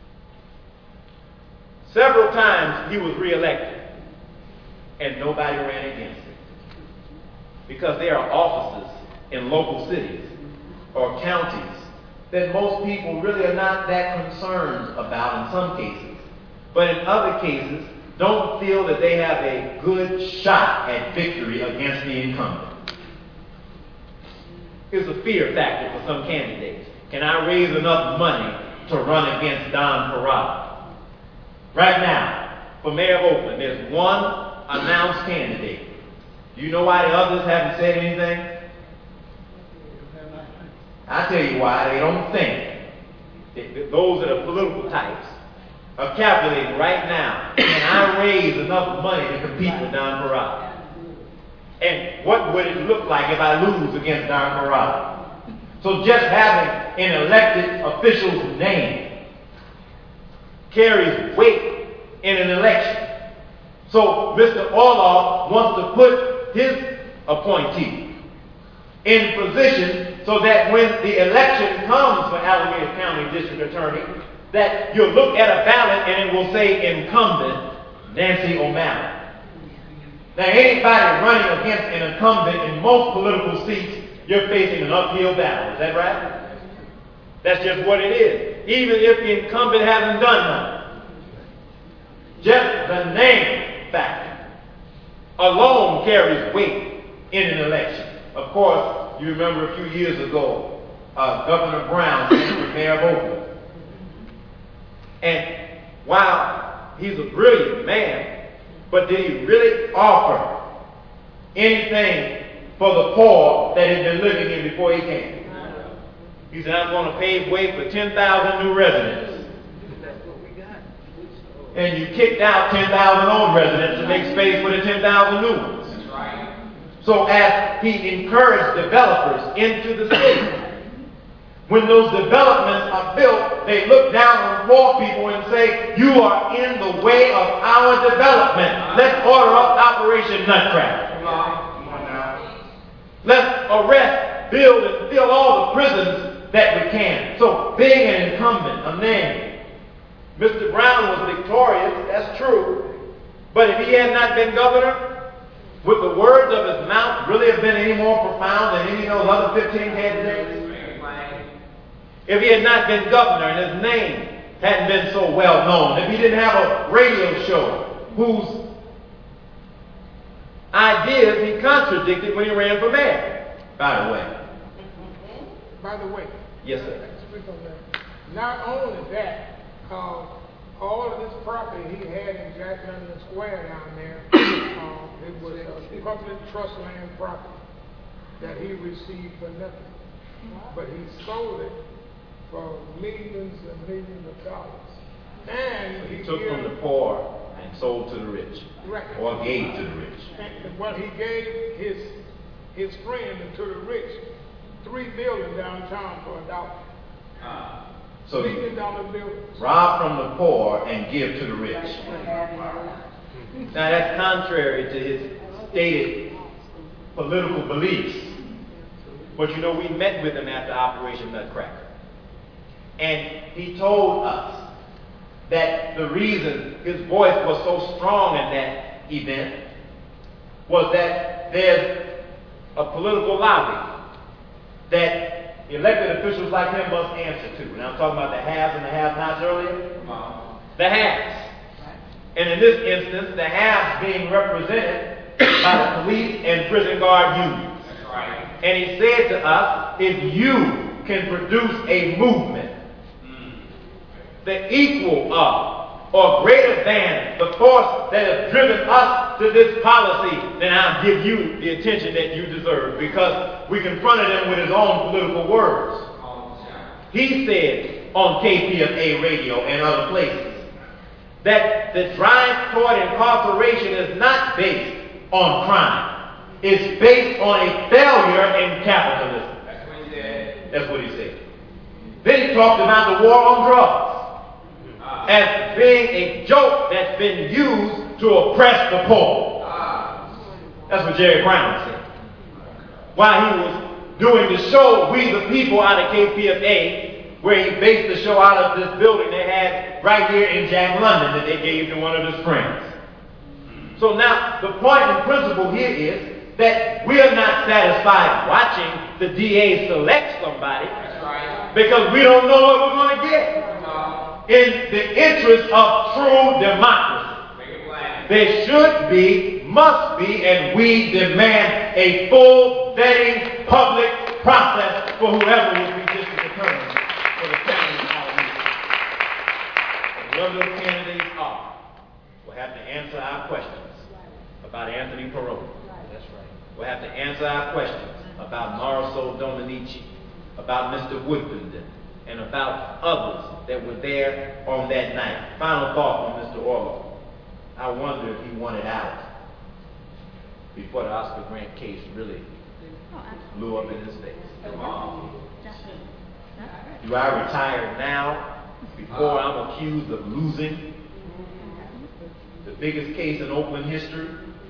several times he was reelected, and nobody ran against him. Because there are offices in local cities or counties that most people really are not that concerned about in some cases. But in other cases, don't feel that they have a good shot at victory against the incumbent. It's a fear factor for some candidates. Can I raise enough money to run against Don Parada? Right now, for mayor of Oakland, there's one announced candidate. Do you know why the others haven't said anything? I tell you why. They don't think. Those that are political types are calculating right now, can I raise enough money to compete with Don Parada? And what would it look like if I lose against Don Parada? So just having an elected official's name carries weight in an election. So Mister Orloff wants to put his appointee in position so that when the election comes for Alameda County District Attorney, that you'll look at a ballot and it will say incumbent Nancy O'Malley. Now, anybody running against an incumbent in most political seats, you're facing an uphill battle. Is that right? That's just what it is. Even if the incumbent hasn't done nothing. Just the name factor alone carries weight in an election. Of course, you remember a few years ago, uh, Governor Brown ran for mayor of Oakland. And while he's a brilliant man, but did he really offer anything for the poor that had been living in before he came? He said, I'm going to pave way for ten thousand new residents. And you kicked out ten thousand old residents to make space for the ten thousand new ones. So as he encouraged developers into the city, when those developments are built, they look down on poor people and say, you are in the way of our development. Let's order up Operation Nutcracker. Let's arrest, build, and fill all the prisons that we can. So being an incumbent, a name, Mister Brown was victorious, that's true. But if he had not been governor, would the words of his mouth really have been any more profound than any of those other fifteen candidates? If he had not been governor and his name hadn't been so well known, if he didn't have a radio show whose ideas he contradicted when he ran for mayor, by the way. By the way. Yes, sir. Speak on that. Not only that, uh, all of this property he had in Jack London Square down there, uh, it was a public trust land property that he received for nothing. But he sold it for millions and millions of dollars. And He he took gave, from the poor and sold to the rich, right, or gave to the rich. and what he gave his his friend and to the rich, three buildings downtown for a dollar. Uh, so Million dollar buildings. rob from the poor and give to the rich. Now that's contrary to his stated political beliefs. But you know, we met with him after Operation Nutcracker. And he told us that the reason his voice was so strong in that event was that there's a political lobby that elected officials like him must answer to. And I'm talking about the haves and the have-nots earlier. The haves. And in this instance, the haves being represented by the police and prison guard unions. That's right. And he said to us, if you can produce a movement the equal of or greater than the force that has driven us to this policy, then I'll give you the attention that you deserve, because we confronted him with his own political words. He said on K P F A radio and other places that the drive toward incarceration is not based on crime. It's based on a failure in capitalism. That's what he said. That's what he said. Then he talked about the war on drugs as being a joke that's been used to oppress the poor. That's what Jerry Brown said. While he was doing the show, We the People, out of K P F A, where he based the show out of this building they had right here in Jack London that they gave to one of his friends. So now, the point and principle here is that we are not satisfied watching the D A select somebody. That's right. Because we don't know what we're going to get. In the interest of true democracy, there should be, must be, and we demand a full vetting public process for whoever would be district attorney for the county of Alameda. Whoever those candidates are will have to answer our questions about Anthony Perot. That's right. We'll have to answer our questions about Marisol Dominici, about Mister Woodbenden, and about others that were there on that night. Final thought on Mister Orloff. I wonder if he wanted out before the Oscar Grant case really Oh, blew up in his face. Definitely. Do I retire now before I'm accused of losing the biggest case in Oakland history?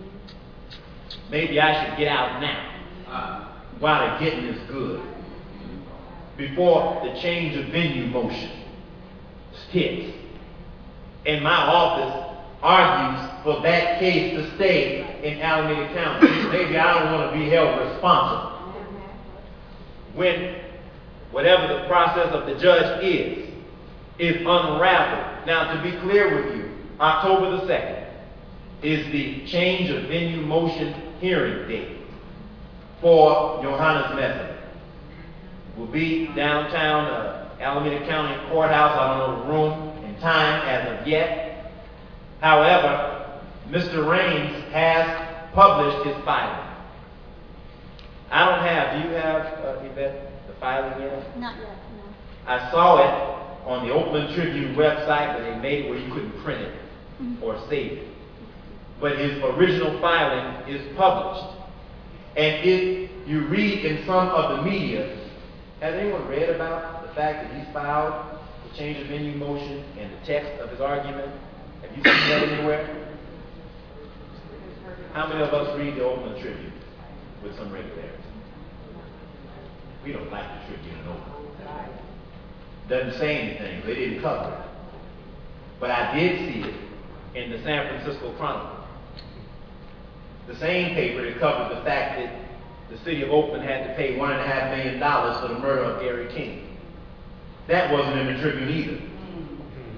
Maybe I should get out now while the getting is good, before the change of venue motion hits and my office argues for that case to stay in Alameda County. Maybe I don't want to be held responsible when whatever the process of the judge is, is unraveled. Now, to be clear with you, October the second is the change of venue motion hearing date for Johannes Messer. Will be downtown uh, Alameda County Courthouse. I don't know the room and time as of yet. However, Mister Raines has published his filing. I don't have, do you have, uh, Yvette, the filing yet? Not yet, no. I saw it on the Oakland Tribune website, but they made it where you couldn't print it mm-hmm. or save it. But his original filing is published. And if you read in some of the media, has anyone read about the fact that he's filed the change of venue motion and the text of his argument? Have you seen that anywhere? How many of us read the Oakland Tribune with some regularity? We don't like the Tribune in Oakland. Doesn't say anything. They didn't cover it. But I did see it in the San Francisco Chronicle. The same paper that covered the fact that the city of Oakland had to pay one and a half million dollars for the murder of Gary King. That wasn't in the Tribune either.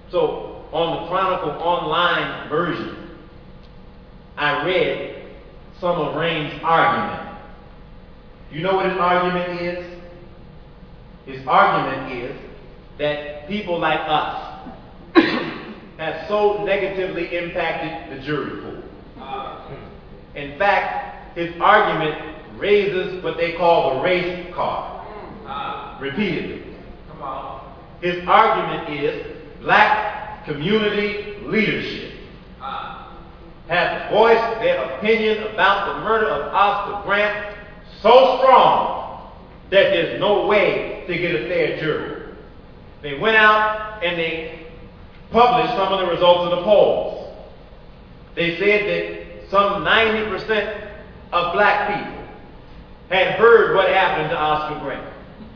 So on the Chronicle online version, I read some of Rain's argument. You know what his argument is? His argument is that people like us have so negatively impacted the jury pool. In fact, his argument raises what they call the race card repeatedly. His argument is black community leadership has voiced their opinion about the murder of Oscar Grant so strong that there's no way to get a fair jury. They went out and they published some of the results of the polls. They said that some ninety percent of black people had heard what happened to Oscar Grant.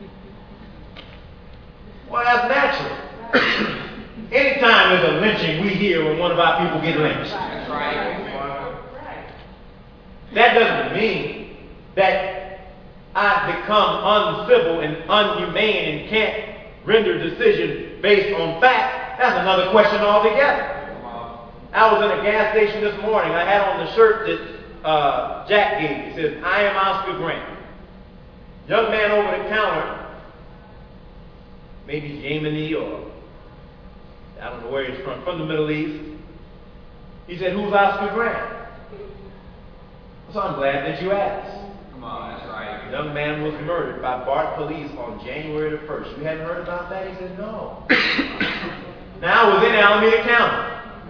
Well, that's natural. Anytime there's a lynching, we hear when one of our people get lynched. That's right. That doesn't mean that I've become uncivil and unhumane and can't render decisions based on facts. That's another question altogether. I was in a gas station this morning. I had on the shirt that uh, Jack gave me. It says, "I am Oscar Grant." Young man over the counter, maybe Yemeni or I don't know where he's from, from the Middle East. He said, "Who's Oscar Grant?" So I'm glad that you asked. Come on, that's right. The young man was murdered by BART police on January the first. You hadn't heard about that? He said, "No." Now I was in Alameda County.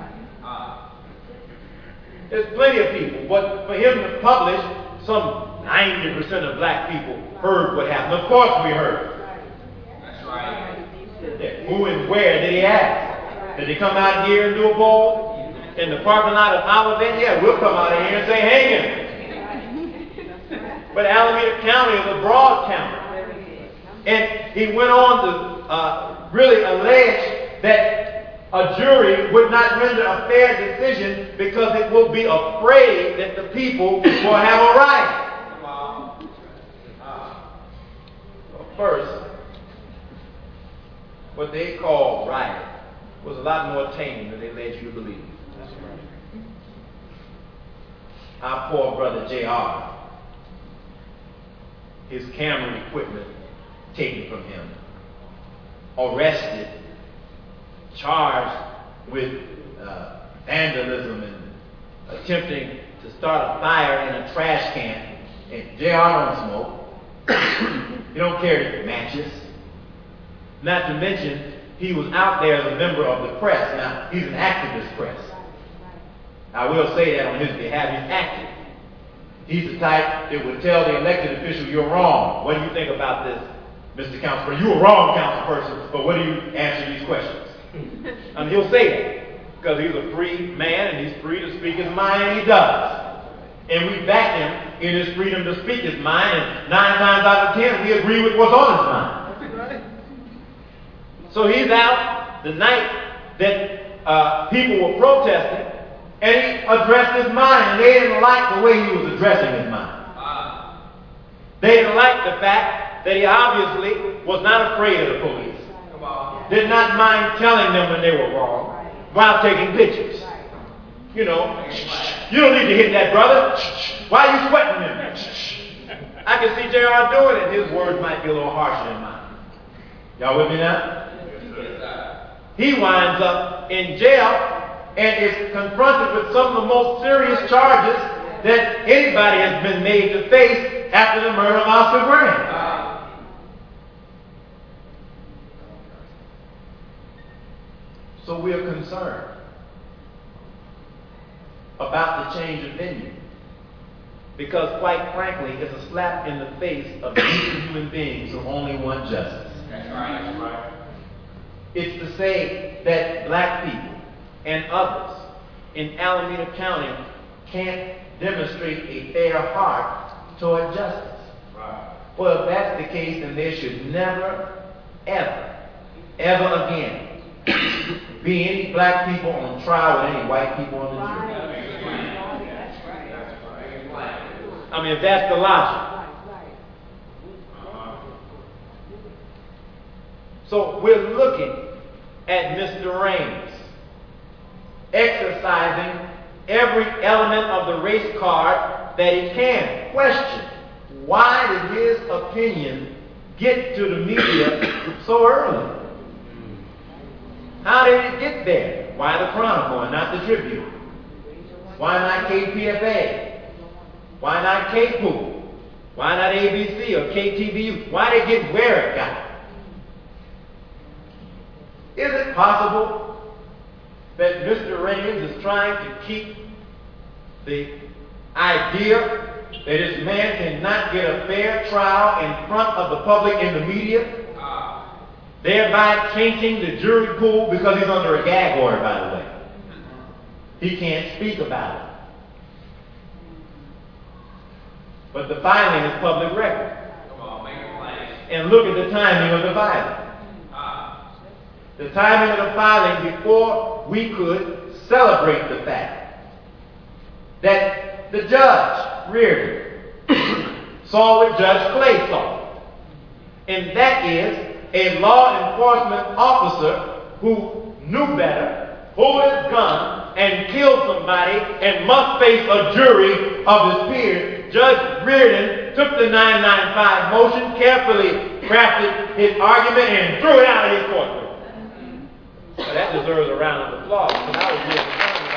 There's plenty of people, but for him to publish, some ninety percent of black people heard what happened. Of course we heard. That's right. Yeah. Who and where did he ask? Did he come out here and do a poll? In the parking lot of Olivet? Yeah, we'll come out here and say, "Hang him." But Alameda County is a broad county. And he went on to uh, really allege that a jury would not render a fair decision because it will be afraid that the people will have a riot. Well, first, what they call riot was a lot more tame than they led you to believe. Our poor brother J R, his camera equipment taken from him, arrested, charged with uh, vandalism and attempting to start a fire in a trash can. And J R don't smoke. He don't carry matches. Not to mention, he was out there as a member of the press. Now, he's an activist press. I will say that on his behalf. He's active. He's the type that would tell the elected official, "You're wrong. What do you think about this, Mister Councilperson? You were wrong, councilperson, but what do you answer these questions?" And he'll say that because he's a free man and he's free to speak his mind, and he does. And we back him in his freedom to speak his mind, and nine times out of ten, we agree with what's on his mind. So he's out the night that uh, people were protesting, and he addressed his mind, and they didn't like the way he was addressing his mind. They didn't like the fact that he obviously was not afraid of the police. Did not mind telling them when they were wrong while taking pictures. You know, "You don't need to hit that brother. Why are you sweating him?" I can see J R doing it. His words might be a little harsher than mine. Y'all with me now? He winds up in jail and is confronted with some of the most serious charges that anybody has been made to face after the murder of Oscar Grant. So we are concerned about the change of venue. Because quite frankly, it's a slap in the face of decent human beings who only want justice. That's right, that's right. It's to say that black people and others in Alameda County can't demonstrate a fair heart toward justice. Right. Well, if that's the case, then there should never, ever, ever again be any black people on trial with any white people on the jury. I mean, if that's the logic. So we're looking at Mister Raines, exercising every element of the race card that he can. Question: why did his opinion get to the media so early? How did it get there? Why the Chronicle and not the Tribune? Why not K P F A? Why not K P O O? Why not A B C or K T V U? Why did it get where it got? Is it possible that Mister Raines is trying to keep the idea that this man cannot get a fair trial in front of the public and the media, thereby tainting the jury pool because he's under a gag order, by the way? He can't speak about it. But the filing is public record. Come on, make it plain. And look at the timing of the filing. Ah. The timing of the filing before we could celebrate the fact that the judge, Reardon, saw what Judge Clay saw. And that is a law enforcement officer who knew better, pulled his gun, and killed somebody and must face a jury of his peers. Judge Reardon took the nine ninety-five motion, carefully crafted his argument, and threw it out of his courtroom. So that deserves a round of applause, because I was really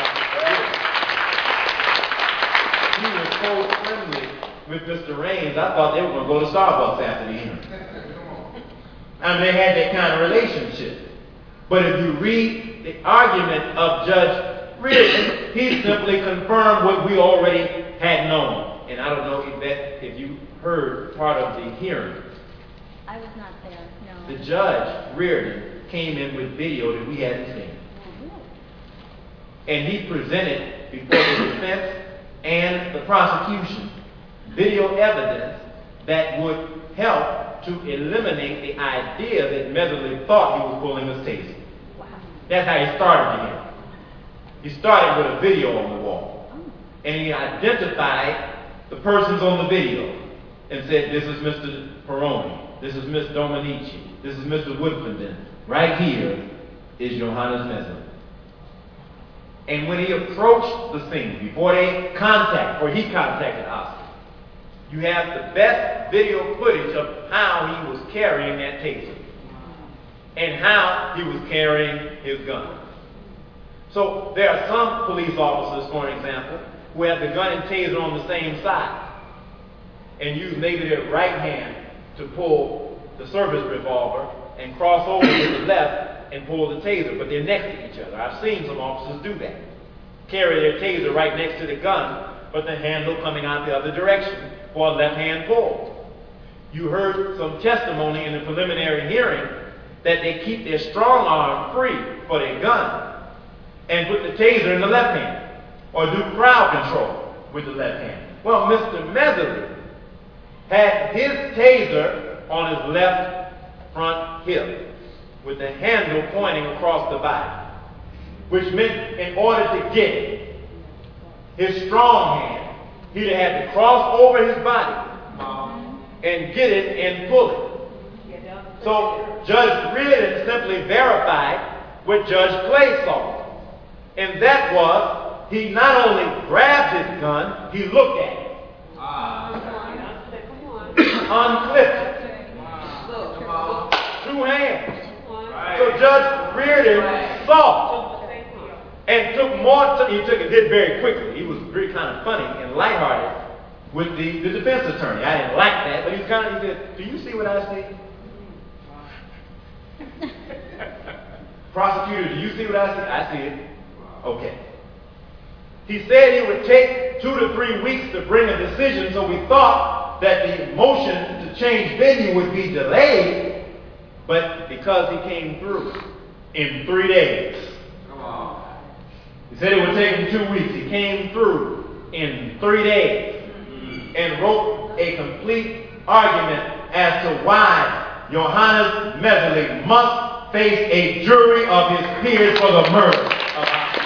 concerned about Mr. Reardon. He was so friendly with Mister Raines, I thought they were going to go to Starbucks after the hearing. I mean, they had that kind of relationship. But if you read the argument of Judge Reardon, he simply confirmed what we already had known. And I don't know if that, if you heard part of the hearing. I was not there, no. The judge, Reardon, came in with video that we hadn't seen. And he presented before the defense and the prosecution video evidence that would help to eliminate the idea that Messerly thought he was pulling his taser. Wow. That's how he started the hearing. He started with a video on the wall. And he identified the persons on the video and said, this is Mister Peroni, this is Miss Dominici, this is Mister Woodford. Right here is Johannes Messerly. And when he approached the scene, before they contact, or he contacted Oscar, you have the best video footage of how he was carrying that taser and how he was carrying his gun. So there are some police officers, for example, who have the gun and taser on the same side and use maybe their right hand to pull the service revolver and cross over to the left and pull the taser, but they're next to each other. I've seen some officers do that. Carry their taser right next to the gun, but the handle coming out the other direction for a left-hand pull. You heard some testimony in the preliminary hearing that they keep their strong arm free for their gun and put the taser in the left hand, or do crowd control with the left hand. Well, Mister Messerly had his taser on his left front hip with the handle pointing across the body, which meant in order to get it, his strong hand, he'd have had to cross over his body and get it and pull it. So Judge Reardon simply verified what Judge Clay saw. And that was, he not only grabbed his gun, he looked at it. Unclipped it. Two hands. So Judge Reardon saw and took more time. He took it did very quickly. He was very kind of funny and lighthearted with the, the defense attorney. I didn't like that, but he's kind of, he said, do you see what I see? Prosecutor, do you see what I see? I see it. Okay. He said he would take two to three weeks to bring a decision, so we thought that the motion to change venue would be delayed, but because he came through in three days. Come on. He said it would take him two weeks. He came through in three days and wrote a complete argument as to why Johannes Messerly must face a jury of his peers for the murder of Oscar.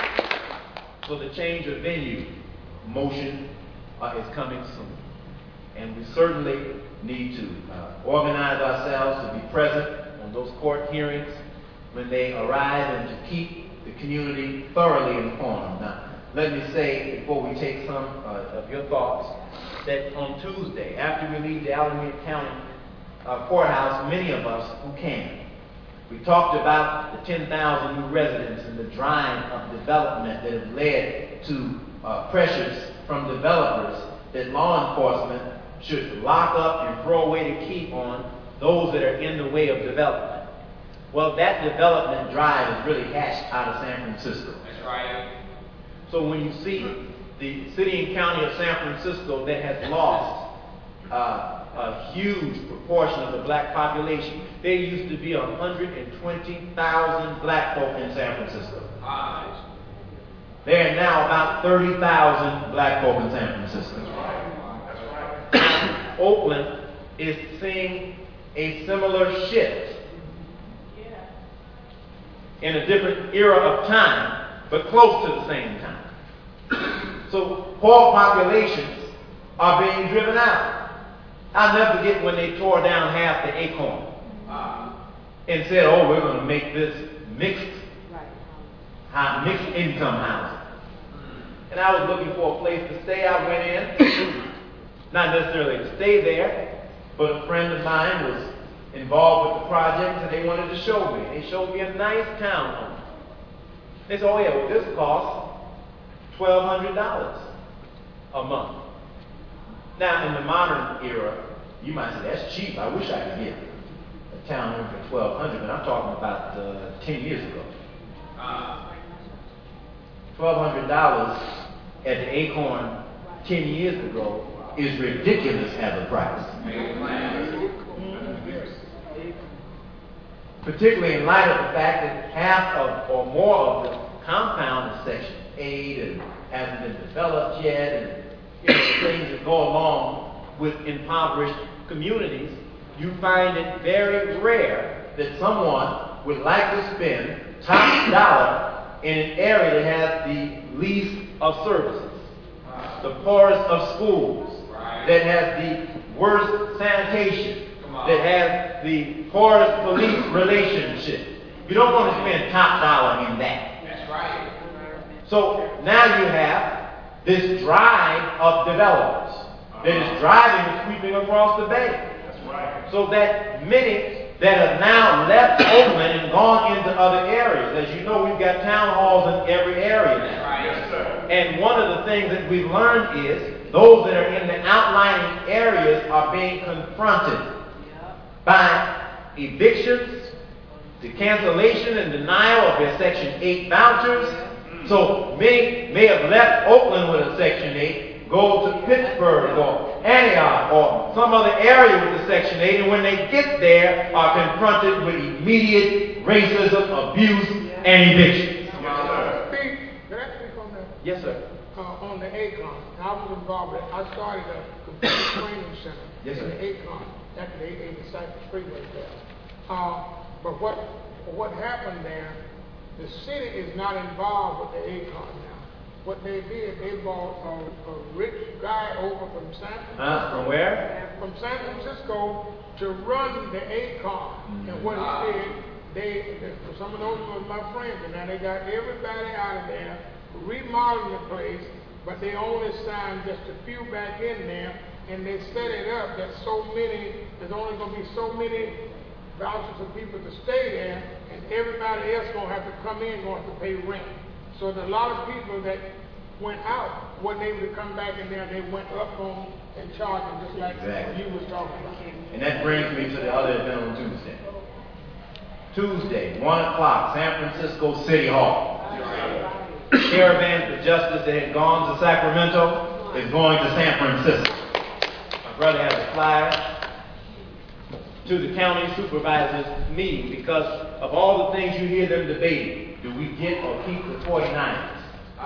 So the change of venue motion uh, is coming soon. And we certainly need to uh, organize ourselves to be present on those court hearings when they arrive and to keep the community thoroughly informed. Now, let me say, before we take some uh, of your thoughts, that on Tuesday, after we leave the Alameda County uh, courthouse, many of us who can, we talked about the ten thousand new residents and the drive of development that have led to uh, pressures from developers that law enforcement should lock up and throw away the key on those that are in the way of development. Well, that development drive is really hatched out of San Francisco. That's right. So when you see the city and county of San Francisco that has lost uh, a huge proportion of the black population, there used to be one hundred twenty thousand black folk in San Francisco. Ah. There are now about thirty thousand black folk in San Francisco. Oakland is seeing a similar shift in a different era of time, but close to the same time. So poor populations are being driven out. I'll never forget when they tore down half the Acorn and said, oh, we're going to make this mixed, uh, mixed income housing. And I was looking for a place to stay. I went in, not necessarily to stay there, but a friend of mine was involved with the project and they wanted to show me. They showed me a nice townhome. They said, oh yeah, well this costs twelve hundred dollars a month. Now in the modern era, you might say that's cheap. I wish I could get a townhome for twelve hundred dollars, but I'm talking about uh, ten years ago. twelve hundred dollars at the Acorn ten years ago is ridiculous as a price. Particularly in light of the fact that half of or more of the compound is Section eight and hasn't been developed yet, and you know, the things that go along with impoverished communities, you find it very rare that someone would like to spend top dollar in an area that has the least of services, the poorest of schools, that has the worst sanitation, that has the poorest police relationship. You don't want to spend top dollar in that. That's right. So now you have this drive of developers that is driving and sweeping across the bay. That's right. So that many that have now left Oakland and gone into other areas. As you know, we've got town halls in every area now. That's right. Yes, sir. And one of the things that we've learned is those that are in the outlying areas are being confronted by evictions, the cancellation and denial of their Section eight vouchers. So many may have left Oakland with a Section eight, go to Pittsburgh or Antioch or some other area with a Section eight, and when they get there are confronted with immediate racism, abuse, and evictions. Speak, can I speak on that? Yes, sir. Uh, on the Acorn, I was involved with, I started a computer training center Yes, in sir. the Acorn, after the eight eighty Cypress Freeway there. Uh, but what, what happened there, the city is not involved with the Acorn now. What they did, they bought a, a rich guy over from San Francisco. Uh, from where? From San Francisco to run the Acorn. Mm-hmm. And what he did, they, they, some of those were my friends, and now they got everybody out of there, remodeling the place, but they only signed just a few back in there, and they set it up that so many, there's only going to be so many vouchers of people to stay there, and everybody else going to have to come in, going to pay rent. So there's a lot of people that went out, wasn't able to come back in there, they went up on and charging just like Exactly. you was talking about. And that brings me to the other event on Tuesday. Tuesday, one o'clock, San Francisco City Hall. Caravan for Justice that had gone to Sacramento is going to San Francisco. My brother has a flyer to the county supervisors meeting because of all the things you hear them debating. Do we get or keep the forty-niners?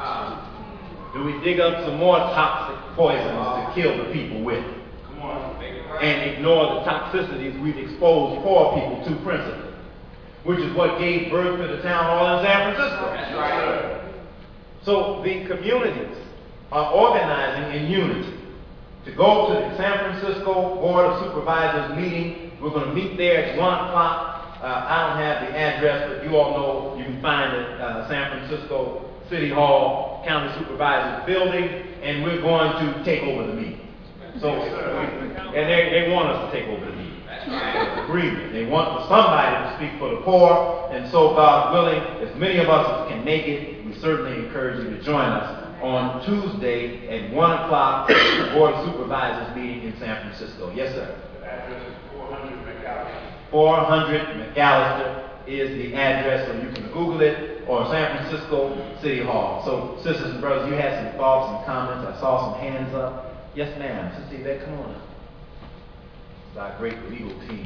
Do we dig up some more toxic poisons to kill the people with? Come on, make it right. And ignore the toxicities we've exposed poor people to principally, which is what gave birth to the town hall in San Francisco. That's right. So the communities are organizing in unity. to go to the San Francisco Board of Supervisors meeting. We're going to meet there at one o'clock. Uh, I don't have the address, but you all know you can find it, uh, San Francisco City Hall, County Supervisors Building, and we're going to take over the meeting. So, and they, they want us to take over the meeting. Agreement. They want somebody to speak for the poor, and so God willing, as many of us as can make it, we certainly encourage you to join us on Tuesday at one o'clock at the Board of Supervisors meeting in San Francisco. Yes, sir. The address is four hundred McAllister. four hundred McAllister is the address, so you can Google it, or San Francisco City Hall. So, sisters and brothers, you had some thoughts and comments. I saw some hands up. Yes, ma'am. Sister Yvette, come on up. It's our great legal team.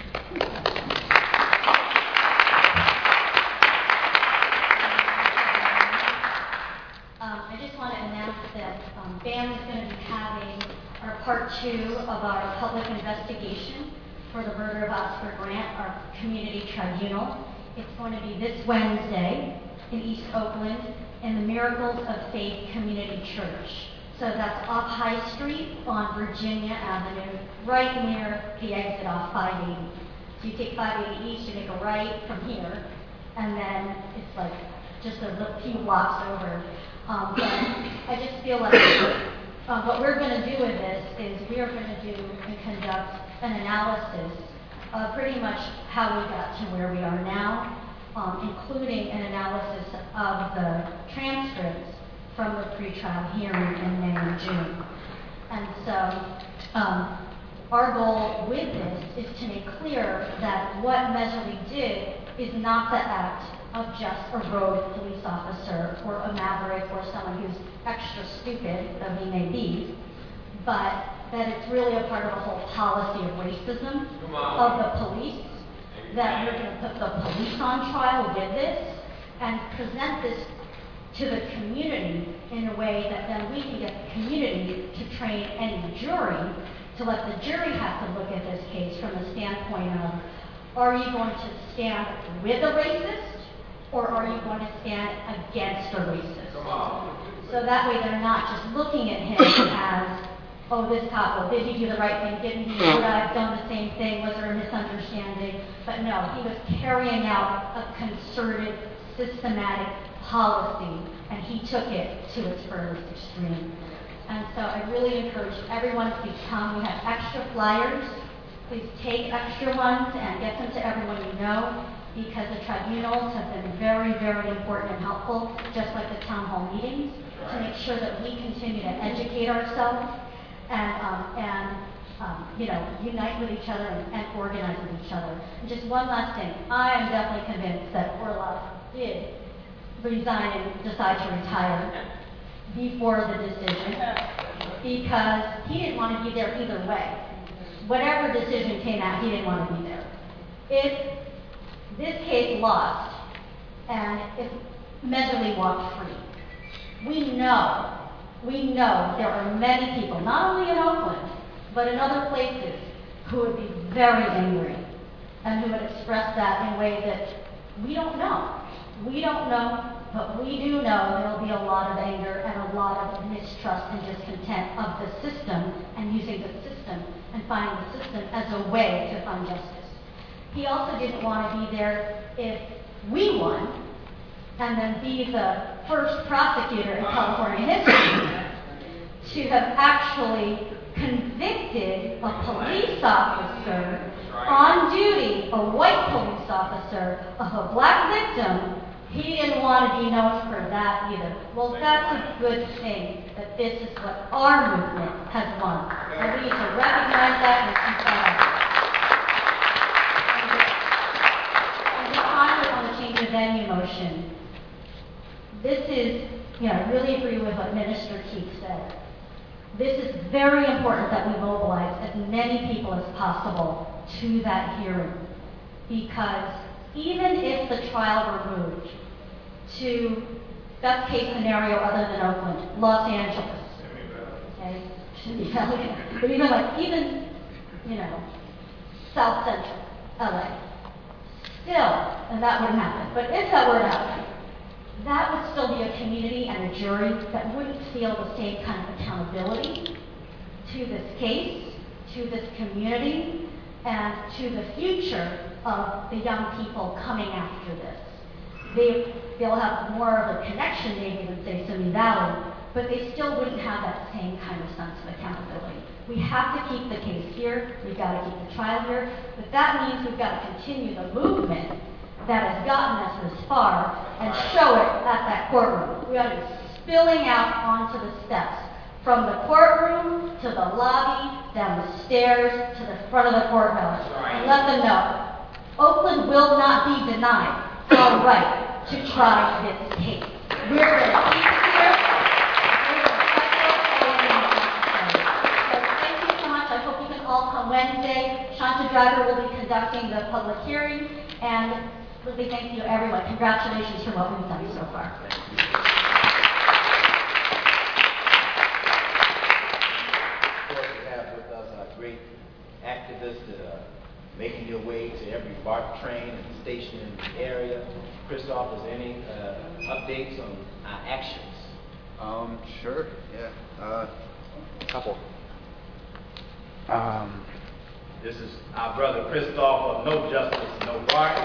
Um, I just want to announce that um, B A M is going to be having our part two of our public investigation for the murder of Oscar Grant, our community tribunal. It's going to be this Wednesday in East Oakland in the Miracles of Faith Community Church. So that's off High Street on Virginia Avenue, right near the exit off five eighty. So you take five eighty east, you make a right from here, and then it's like just a little few blocks over. Um, but I just feel like uh, what we're going to do with this is we are going to do and conduct an analysis of pretty much how we got to where we are now, um, including an analysis of the transcripts from the pretrial hearing in May and June. And so um, our goal with this is to make clear that what Meserly did is not the act of just a rogue police officer or a maverick or someone who's extra stupid, though he may be, but that it's really a part of a whole policy of racism of the police, that we're going to put the police on trial with this and present this to the community in a way that then we can get the community to train any jury to let the jury have to look at this case from the standpoint of, are you going to stand with a racist or are you going to stand against a racist? So that way they're not just looking at him as, oh, this cop, well, did he do the right thing? Didn't he? Would I have done the same thing? Was there a misunderstanding? But no, he was carrying out a concerted, systematic policy, and he took it to its furthest extreme. And so I really encourage everyone to come. We have extra flyers. Please take extra ones and get them to everyone you know, because the tribunals have been very, very important and helpful, just like the town hall meetings, to make sure that we continue to educate ourselves and, um, and um, you know, unite with each other and, and organize with each other. And just one last thing. I am definitely convinced that Orloff did resign and decide to retire before the decision, because he didn't want to be there either way. Whatever decision came out, he didn't want to be there. If this case lost, and if Meserly walked free, we know, we know there are many people, not only in Oakland, but in other places, who would be very angry, and who would express that in ways that we don't know. We don't know, but we do know there will be a lot of anger and a lot of mistrust and discontent of the system, and using the system and finding the system as a way to find justice. He also didn't want to be there if we won, and then be the first prosecutor in California history to have actually convicted a police officer on duty, a white police officer, of a black victim. He didn't want to be known for that either. Well, that's a good thing, that this is what our movement has won. And we need to recognize that and keep that up. And just finally on the change of venue motion, this is, you know, I really agree with what Minister Keith said. This is very important that we mobilize as many people as possible to that hearing, because even if the trial were moved to best case scenario other than Oakland, Los Angeles, okay, but even like, even, you know, South Central, L A, still, and that wouldn't happen, but if that were to happen, that would still be a community and a jury that wouldn't feel the same kind of accountability to this case, to this community, and to the future of the young people coming after this. They, they'll have more of a connection maybe than, say, Simi Valley, but they still wouldn't have that same kind of sense of accountability. We have to keep the case here, we've got to keep the trial here, but that means we've got to continue the movement that has gotten us this far and show it at that courtroom. We got to be spilling out onto the steps, from the courtroom to the lobby, down the stairs to the front of the courthouse, and let them know Oakland will not be denied our right to try this case. We're going to keep here. We're going to fight it. So thank you so much. I hope you can all come Wednesday. Shanta Driver will be conducting the public hearing, and really thank you to everyone. Congratulations for what we've done so far. Of course, we have with us our great activists that are making your way to every BART train and station in the area. Christoph, is there any uh, updates on our actions? Um, sure, yeah, uh, a couple. Um, This is our brother Christoph of No Justice, No BART.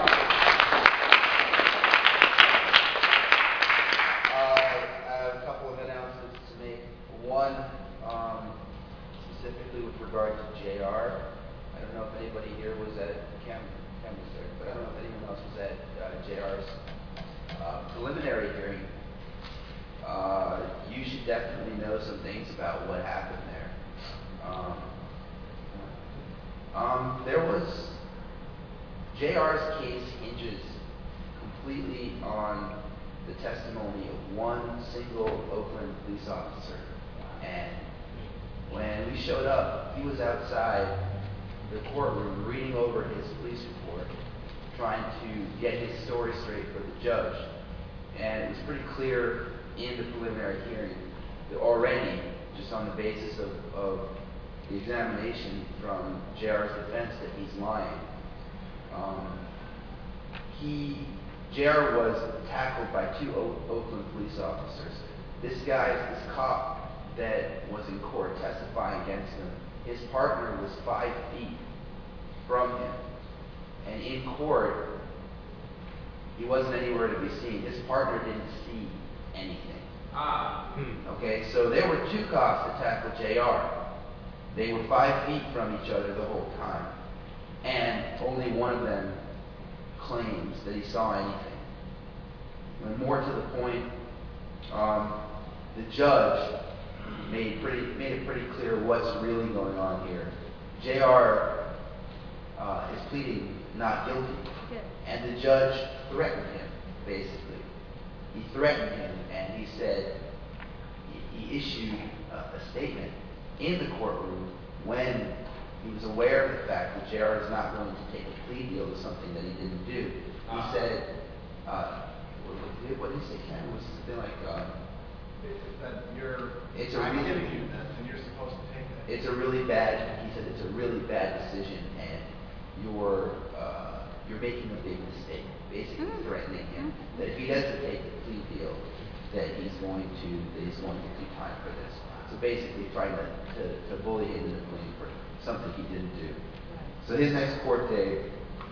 uh, I have a couple of announcements to make. One, um, specifically with regard to J R. I don't know if anybody here was at Cam, Cam was there, but I don't know if anyone else was at uh, J R's uh, preliminary hearing. Uh, you should definitely know some things about what happened there. Um, um, there was, J R's case hinges completely on the testimony of one single Oakland police officer. And when we showed up, he was outside the courtroom reading over his police report, trying to get his story straight for the judge. And it was pretty clear in the preliminary hearing that already, just on the basis of, of the examination from J R's defense, that he's lying. Um, he, J R was tackled by two o Oakland police officers. This guy, this cop that was in court testifying against him, his partner was five feet from him. And in court, he wasn't anywhere to be seen. His partner didn't see anything. Ah. Okay, so there were two cops that tackled J R. They were five feet from each other the whole time. And only one of them claims that he saw anything. And more to the point, um, the judge made pretty made it pretty clear what's really going on here. J R uh, is pleading not guilty, and the judge threatened him, basically. He threatened him, and he said, he, he issued a, a statement in the courtroom when he was aware of the fact that J R is not going to take a plea deal to something that he didn't do. He uh, said, uh, what, what did he say, Ken? It was something like, uh, that you're, it's a I'm really, giving you this, and you're supposed to take it. It's a really bad, he said, it's a really bad decision, and you're, uh, you're making a big mistake, basically mm-hmm. threatening him that if he doesn't take the plea deal, that he's going to, that he's going to do time for this. So basically trying to, to, to bully him into pleading for something he didn't do. So his next court date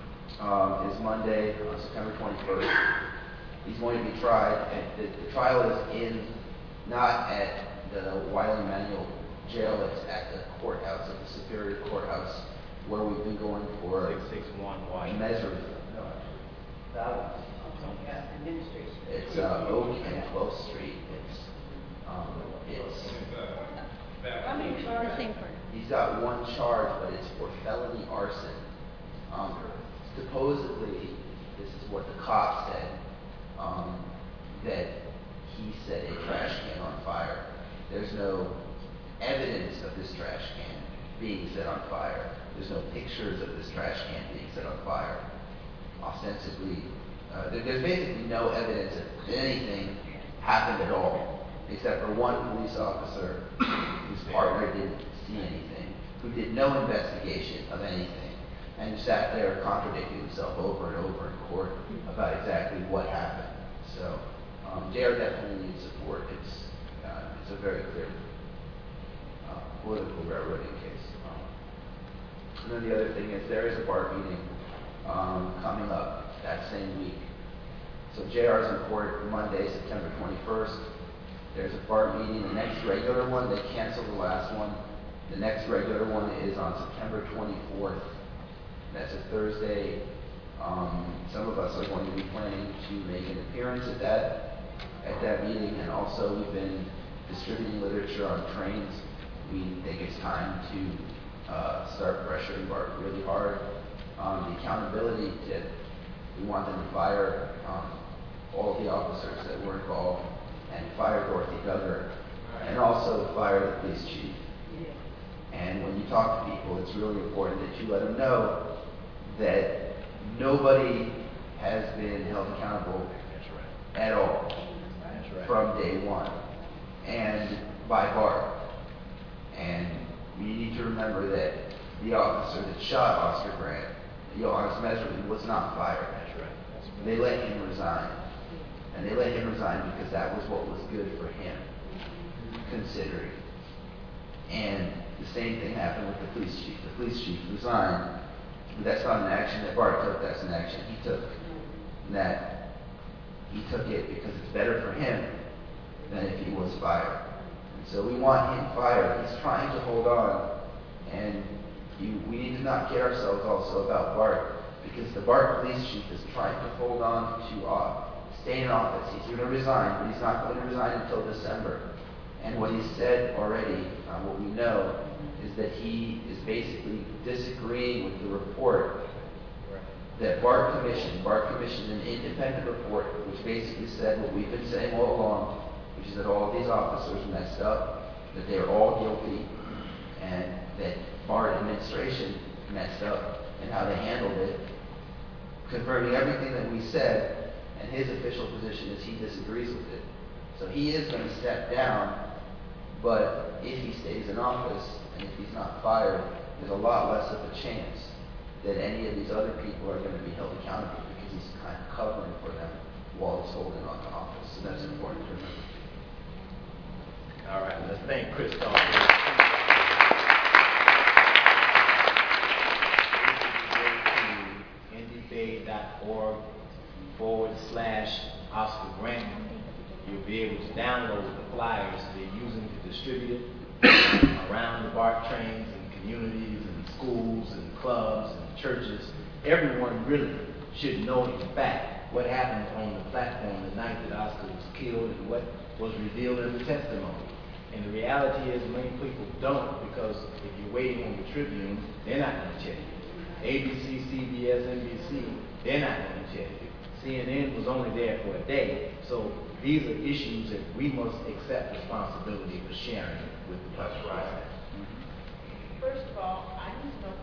um, is Monday, uh, September twenty-first. He's going to be tried, and the, the trial is in, not at the Wiley Manual Jail, it's at the courthouse, at the Superior Courthouse, where we've been going for six six one Washington. measure. No, that one. Yeah, administration. It's uh, Oak and twelfth Street. It's, um, it's, How many charges? he's got one charge, but it's for felony arson. Um, supposedly, this is what the cop said, um, that he set a trash can on fire. There's no evidence of this trash can being set on fire. There's no pictures of this trash can being set on fire. Ostensibly, uh, there, there's basically no evidence that anything happened at all, except for one police officer whose partner didn't see anything, who did no investigation of anything, and who sat there contradicting himself over and over in court about exactly what happened. So, um, J R definitely needs support. It's, uh, it's a very clear uh, political railroading case. Um, and then the other thing is there is a BART meeting um, coming up that same week. So J R's in court Monday, September twenty-first. There's a BART meeting. The next regular one, they canceled the last one. The next regular one is on September twenty-fourth. That's a Thursday. Um, some of us are going to be planning to make an appearance at that at that meeting, and also we've been distributing literature on trains. We think it's time to uh, start pressuring BART really hard on the accountability tip. We want them to fire um, all of the officers that were involved, and fire Dorothy Duggar, and also fire the police chief. And when you talk to people, it's really important that you let them know that nobody has been held accountable at all from day one, and by BART. And we need to remember that the officer that shot Oscar Grant, Johannes Messerly, was not fired. They let him resign. And they let him resign because that was what was good for him, considering. And the same thing happened with the police chief. The police chief resigned. That's not an action that BART took, that's an action he took. And that he took it because it's better for him than if he was fired. And so we want him fired. He's trying to hold on. And you, we need to not kid ourselves also about BART, because the BART police chief is trying to hold on to uh, stay in office. He's going to resign, but he's not going to resign until December. And what he said already, uh, what we know, is that he is basically disagreeing with the report that BART commissioned. BART commissioned an independent report which basically said what we've been saying all along, which is that all of these officers messed up, that they are all guilty, and that BART administration messed up and how they handled it, confirming everything that we said, and his official position is he disagrees with it. So he is going to step down, but if he stays in office, and if he's not fired, there's a lot less of a chance that any of these other people are going to be held accountable, because he's kind of covering for them while he's holding on to office. So that's important to remember. All right, let's thank Christoph. Indiefaid.org forward slash Oscar Grant. You'll be able to download the flyers they're using to distribute it around the BART trains and communities and schools and clubs and churches. Everyone really should know, in fact, what happened on the platform the night that Oscar was killed and what was revealed in the testimony. And the reality is many people don't, because if you're waiting on the Tribune, they're not going to tell you. A B C, C B S, N B C, they're not going to tell you. C N N was only there for a day. So these are issues that we must accept responsibility for sharing with the public. Right. First of all, I need to know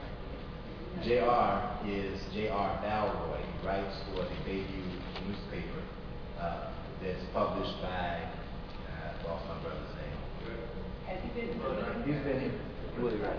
who J R is J R Valroy. He writes for the Bayview newspaper uh, that's published by, uh, I lost my brother's name. Has he been? He's been here. Willie Wright.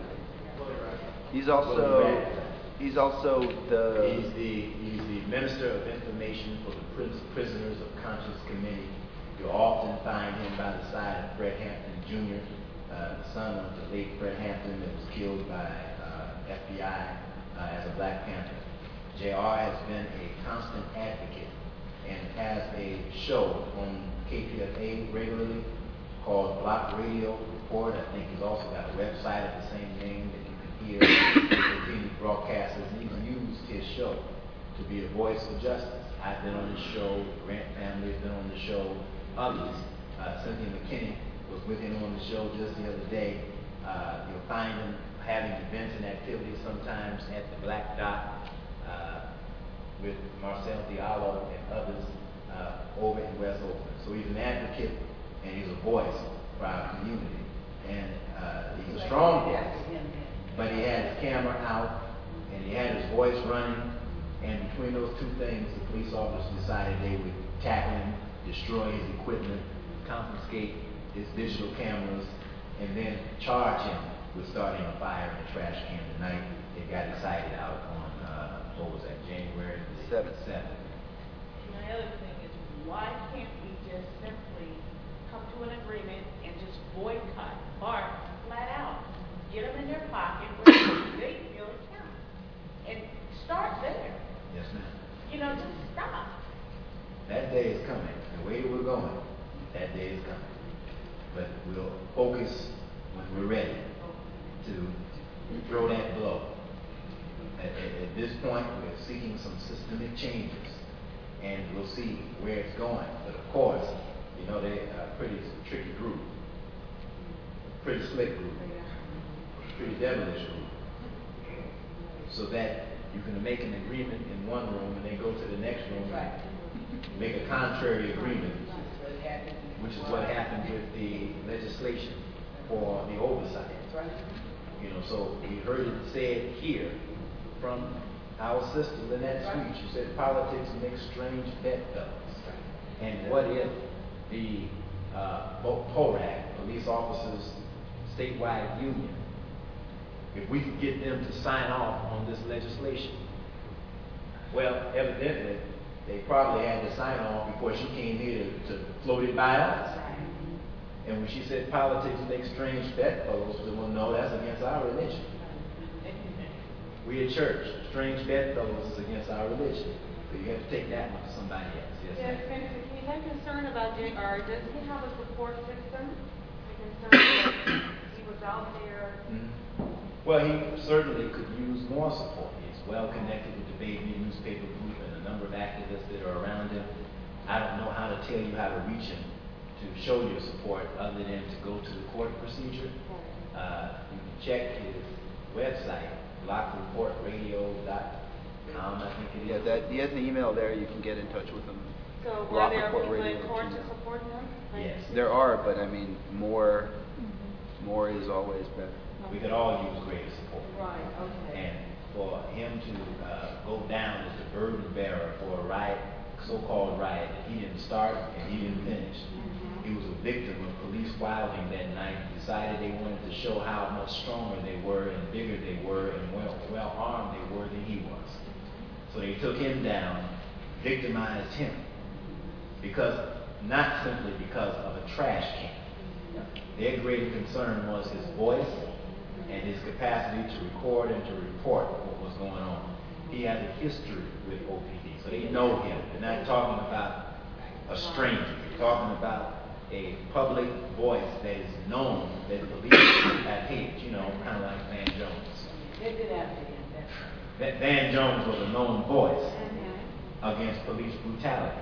He's also he's also the he's the he's the Minister of Information for the Pris- Prisoners of Conscience Committee. You'll often find him by the side of Fred Hampton Junior, uh, the son of the late Fred Hampton that was killed by uh, F B I uh, as a Black Panther. J R has been a constant advocate and has a show on K P F A regularly called Block Radio Report. I think he's also got a website of the same name that you can hear continued broadcasts. And he's used his show to be a voice for justice. I've been on the show, the Grant family has been on the show, others. Uh, Cynthia McKinney was with him on the show just the other day. Uh, you'll find him having events and activities sometimes at the Black Dot uh, with Marcel Diallo and others uh, over in West Oakland. So he's an advocate and he's a voice for our community. And uh, he's a strong voice, but he had his camera out and he had his voice running. And between those two things, the police officers decided they would tackle him, destroy his equipment, confiscate his digital cameras, and then charge him with starting a fire in a trash can the night it got excited out on, uh, what was that, January seventh. My other thing is, why can't we just simply come to an agreement and just boycott BART flat day is coming. The way we're going, that day is coming. But we'll focus when we're ready to throw that blow. At, at, at this point, we're seeking some systemic changes, and we'll see where it's going. But of course, you know, they're a pretty tricky group, pretty slick group, pretty devilish group. So that you can make an agreement in one room and then go to the next room and make a contrary agreement, which is what happened with the legislation for the oversight. You know, so we heard it said here from our sister Lynette Sweet. She said politics make strange bedfellows. And what if the uh, PORAC, Police Officers Statewide Union, if we could get them to sign off on this legislation? Well, evidently, they probably had to sign off before she came here to, to float it by us. And when she said politics make strange bedfellows, we said, well, no, that's against our religion. We at church, strange bedfellows is against our religion. So you have to take that one to somebody else. Yes, Yes, ma'am. Senator, he's had concern about J R. Does he have a support system? A concern that he was out there. Mm-hmm. Well, he certainly could use more support. He's well connected with the Baby newspaper group and a number of activists that are around him. I don't know how to tell you how to reach him to show your support other than to go to the court procedure. Uh, you can check his website, block report radio dot com, I think it is. Yeah, that, he has an email there. You can get in touch with him. So Block were there report people radio in court to email. support him? Like- Yes. There are, but I mean, more, more is always better. We could all use greater support. Right, okay. And for him to uh, go down as the burden bearer for a riot, so-called riot that he didn't start and he didn't finish. He was a victim of police wilding that night. Decided they wanted to show how much stronger they were and bigger they were and well, well armed they were than he was. So they took him down, victimized him, because not simply because of a trash can. Their greater concern was his voice and his capacity to record and to report what was going on. He has a history with O P D, so they know him. They're not talking about a stranger. They're talking about a public voice that is known, that police have hated, you know, kind of like Van Jones. They've been after him, that's That Van Jones was a known voice against police brutality.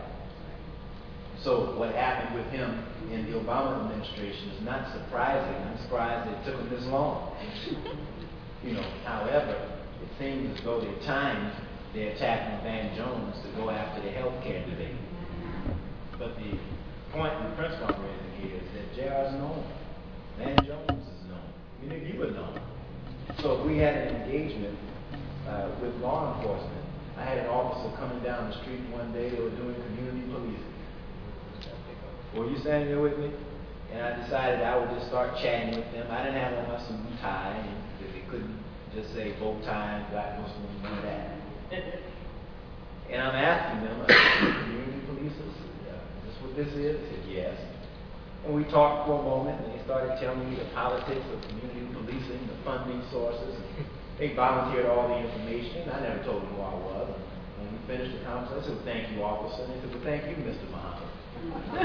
So what happened with him in the Obama administration is not surprising. I'm surprised it took him this long. You know, however, it seems as though they're timed they're attacking Van Jones to go after the health care debate. But the point and principle I'm raising here is that J R is known. Van Jones is known. You know, you were known. So if we had an engagement uh, with law enforcement, I had an officer coming down the street one day, they were doing community policing. Were you standing there with me? And I decided I would just start chatting with them. I didn't have on my suit and tie, and they couldn't just say bow tie and black Muslim, none of that. And I'm asking them, are you community policers? Uh, is this what this is? They said, yes. And we talked for a moment, and they started telling me the politics of community policing, the funding sources. They volunteered all the information. I never told them who I was. When we finished the conversation, I said, well, thank you, officer. And they said, well, thank you, Mister Muhammad. I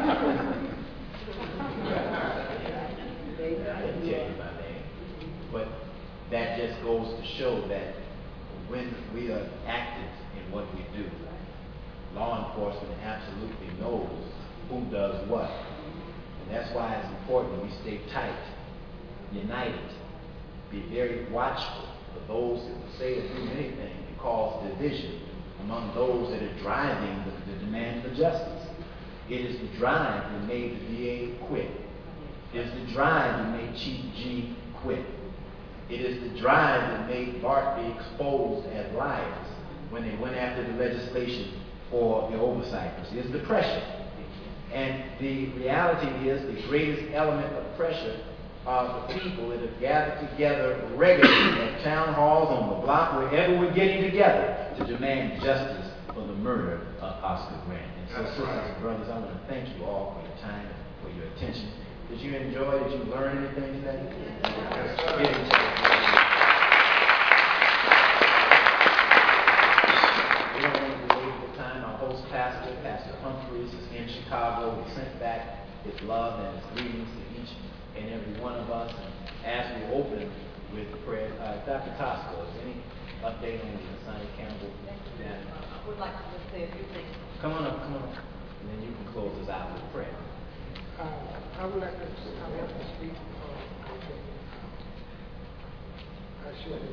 didn't tell you my name. But that just goes to show that when we are active in what we do, law enforcement absolutely knows who does what. And that's why it's important we stay tight, united, be very watchful for those that will say or do anything to cause division among those that are driving the, the demand for justice. It is the drive that made the D A quit. It is the drive that made Chief G quit. It is the drive that made Bart be exposed as liars when they went after the legislation for the oversight. It's the pressure. And the reality is the greatest element of pressure are the people that have gathered together regularly at town halls, on the block, wherever we're getting together to demand justice for the murder of Oscar Grant. And so, sisters and brothers, I want to thank you all for your time and for your attention. Did you enjoy? Did you learn anything today? Yes, sir. We don't want to belabor the time. Our host pastor Pastor, Pastor Humphreys, is in Chicago. We sent back his love and his greetings to each and every one of us. And as we open with prayer, uh, Doctor Costco, is any update on Sonny Campbell? Yeah. I would like to just say a few things. Come on up, come on up. And then you can close us out with prayer. Uh, I would like to, I would like to speak, uh, okay. I should have,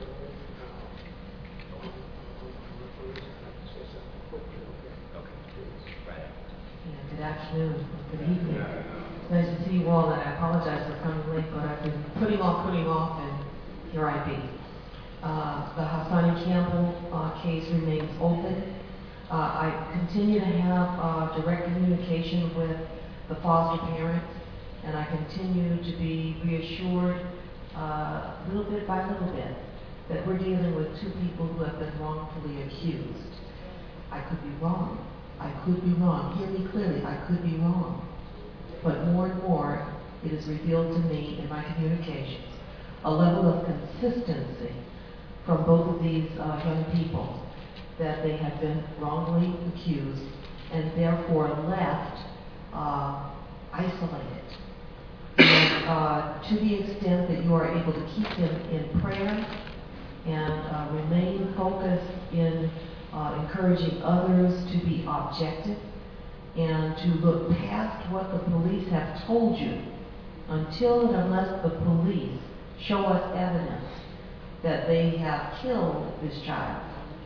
Yeah, good afternoon, good evening. It's nice to see you all, and I apologize for coming late, but I've been putting off, putting off, and here I be. Uh, the Hassani Campbell uh, case remains open. Uh, I continue to have uh, direct communication with the foster parents, and I continue to be reassured uh, little bit by little bit that we're dealing with two people who have been wrongfully accused. I could be wrong. I could be wrong. Hear me clearly, I could be wrong. But more and more, it is revealed to me in my communications a level of consistency from both of these uh, young people that they have been wrongly accused and therefore left uh, isolated. And uh, to the extent that you are able to keep them in prayer and uh, remain focused in uh, encouraging others to be objective and to look past what the police have told you until and unless the police show us evidence that they have killed this child.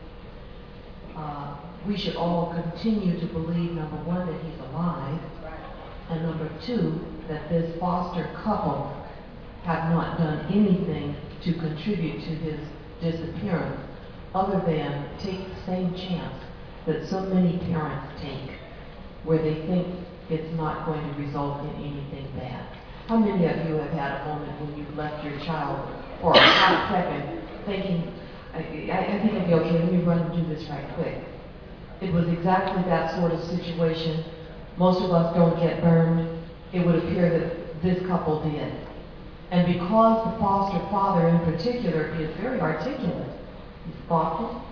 Uh, we should all continue to believe, number one, that he's alive, and number two, that this foster couple have not done anything to contribute to his disappearance other than take the same chance that so many parents take where they think it's not going to result in anything bad. How many of you have had a moment when you left your child for a hot second thinking, I, I, I think it'd be okay, let me run and do this right quick. It was exactly that sort of situation. Most of us don't get burned. It would appear that this couple did. And because the foster father in particular is very articulate, he's thoughtful,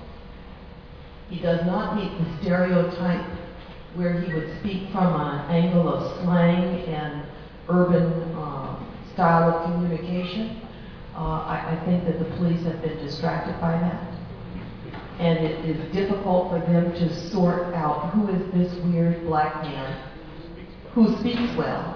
he does not meet the stereotype where he would speak from an angle of slang and urban uh, style of communication. Uh, I, I think that the police have been distracted by that. And it is difficult for them to sort out who is this weird black man who speaks well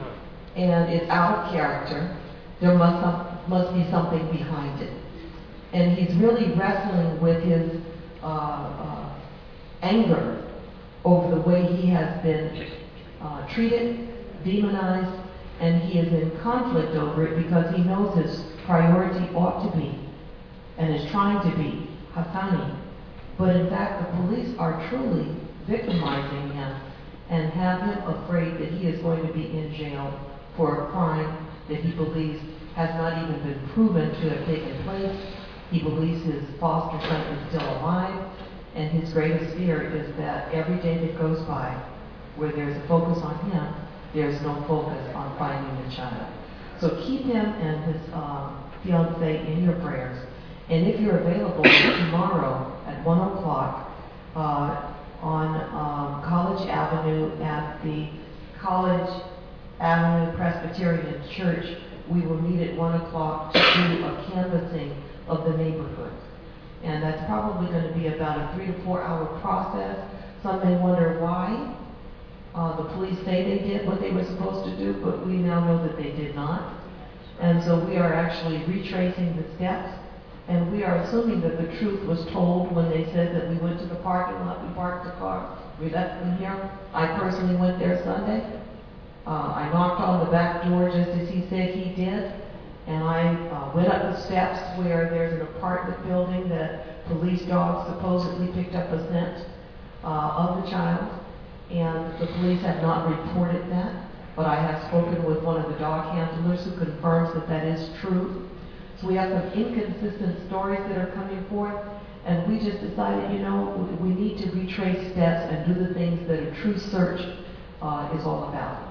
and is out of character. There must, some, must be something behind it. And he's really wrestling with his uh, uh, anger over the way he has been uh, treated, demonized, and he is in conflict over it because he knows his priority ought to be, and is trying to be, Hassani. But in fact, the police are truly victimizing him and have him afraid that he is going to be in jail for a crime that he believes has not even been proven to have taken place. He believes his foster son is still alive, and his greatest fear is that every day that goes by where there's a focus on him, there's no focus on finding the child. So keep him and his uh, fiancée in your prayers. And if you're available tomorrow at one o'clock uh, on um, College Avenue at the College Avenue Presbyterian Church, we will meet at one o'clock to do a canvassing of the neighborhood. And that's probably going to be about a three to four hour process. Some may wonder why. Uh, the police say they did what they were supposed to do, but we now know that they did not. And so we are actually retracing the steps, and we are assuming that the truth was told when they said that we went to the parking lot, we parked the car, we left them here. I personally went there Sunday. Uh, I knocked on the back door just as he said he did, and I uh, went up the steps where there's an apartment building that police dogs supposedly picked up a scent uh, of the child, and the police have not reported that, but I have spoken with one of the dog handlers who confirms that that is true. So we have some inconsistent stories that are coming forth, and we just decided, you know, we need to retrace steps and do the things that a true search uh, is all about.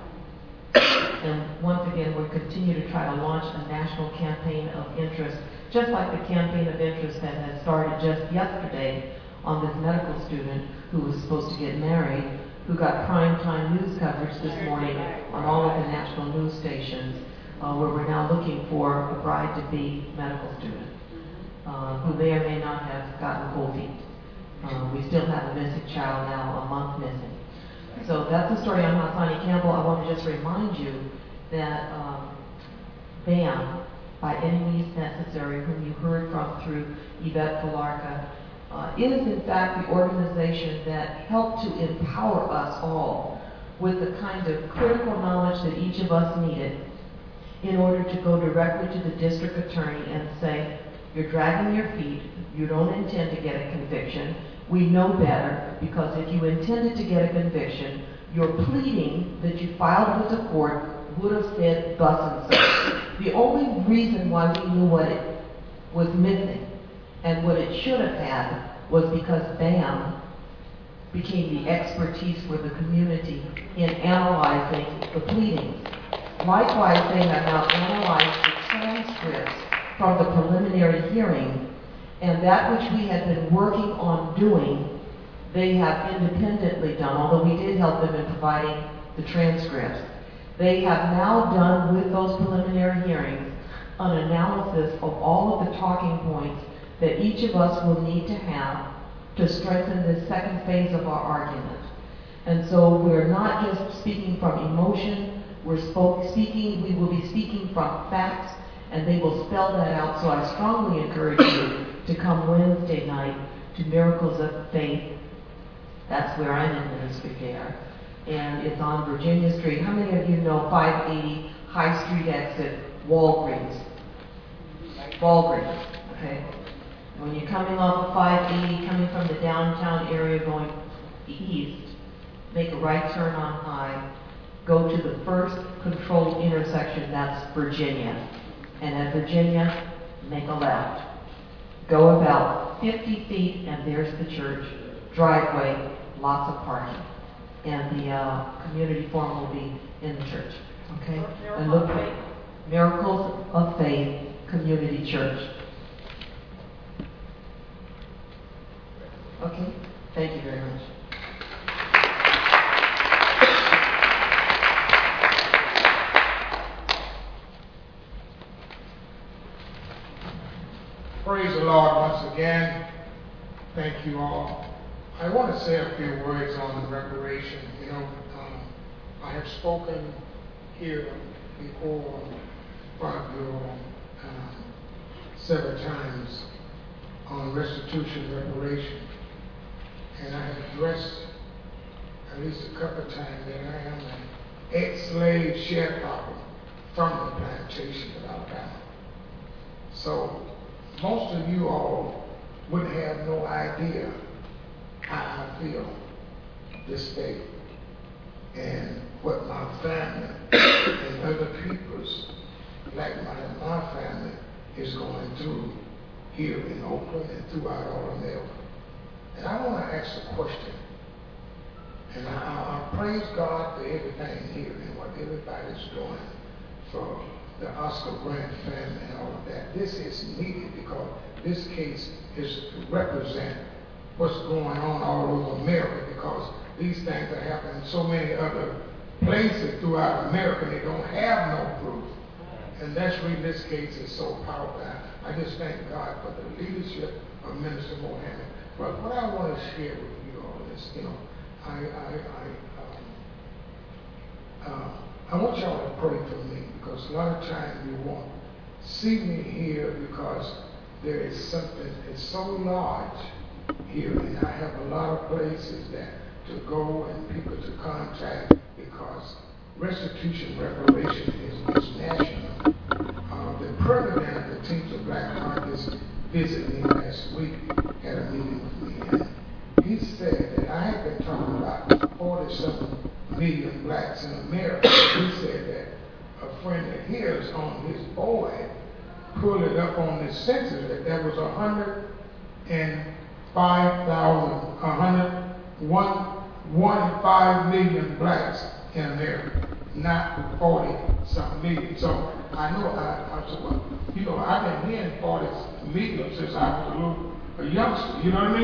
And once again, we'll continue to try to launch a national campaign of interest, just like the campaign of interest that has started just yesterday on this medical student who was supposed to get married, who got primetime news coverage this morning on all of the national news stations, uh, where we're now looking for a bride-to-be medical student, uh, who may or may not have gotten cold feet. Uh, we still have a missing child now, a month missing. So that's the story on Hassani Campbell. I want to just remind you that um, BAM, by any means necessary, whom you heard from through Yvette Palarca, uh, is in fact the organization that helped to empower us all with the kind of critical knowledge that each of us needed in order to go directly to the district attorney and say, you're dragging your feet, you don't intend to get a conviction, we know better, because if you intended to get a conviction, your pleading that you filed with the court would have said thus and so. The only reason why we knew what it was missing and what it should have had was because BAM became the expertise for the community in analyzing the pleadings. Likewise, they have now analyzed the transcripts from the preliminary hearing, and that which we had been working on doing, they have independently done, although we did help them in providing the transcripts. They have now done with those preliminary hearings an analysis of all of the talking points that each of us will need to have to strengthen this second phase of our argument. And so we're not just speaking from emotion, we're spoke, speaking, we will be speaking from facts, and they will spell that out. So I strongly encourage you to come Wednesday night to Miracles of Faith. That's where I'm in ministry there. And it's on Virginia Street. How many of you know five eighty High Street exit, Walgreens? Walgreens, okay? When you're coming off of five eighty, coming from the downtown area going east, make a right turn on High, go to the first controlled intersection, that's Virginia. And at Virginia, make a left. Go about fifty feet, and there's the church. Driveway, lots of parking. And the uh, community forum will be in the church. Okay? And look for Miracles of Faith Community Church. Okay? Thank you very much. Praise the Lord once again. Thank you all. I want to say a few words on reparation. You know, um, I have spoken here before, Fabio, um, several times on restitution reparation. And I have addressed at least a couple of times that I am an ex-slave sharecropper from the plantation of Alabama. So most of you all would have no idea how I feel this day and what my family and other people's, like my, my family, is going through here in Oakland and throughout all America. And I want to ask a question. And I, I, I praise God for everything here and what everybody's doing for the Oscar Grant family and all of that. This is needed because this case is to represent what's going on all over America, because these things are happening in so many other places throughout America. They don't have no proof. And that's really, this case is so powerful. I, I just thank God for the leadership of Minister Mohammed. But what I want to share with you all is, you know, I, I, I, um, uh, I want y'all to pray for me, because a lot of times you won't see me here because there is something, it's so large here, and I have a lot of places that to go and people to contact, because restitution reparation is, is national. Uh, the president of the Teams of Black Caucus visited me last week, had a meeting with me, and he said that I had been talking about forty-seven million blacks in America. He said that a friend of his on his board pulled it up on the census that there was one hundred five thousand, one hundred, one, one, five million blacks in America, not forty some million. So I know I, I said, well, you know, I've been hearing forty million since I was a little a youngster, you know what I mean?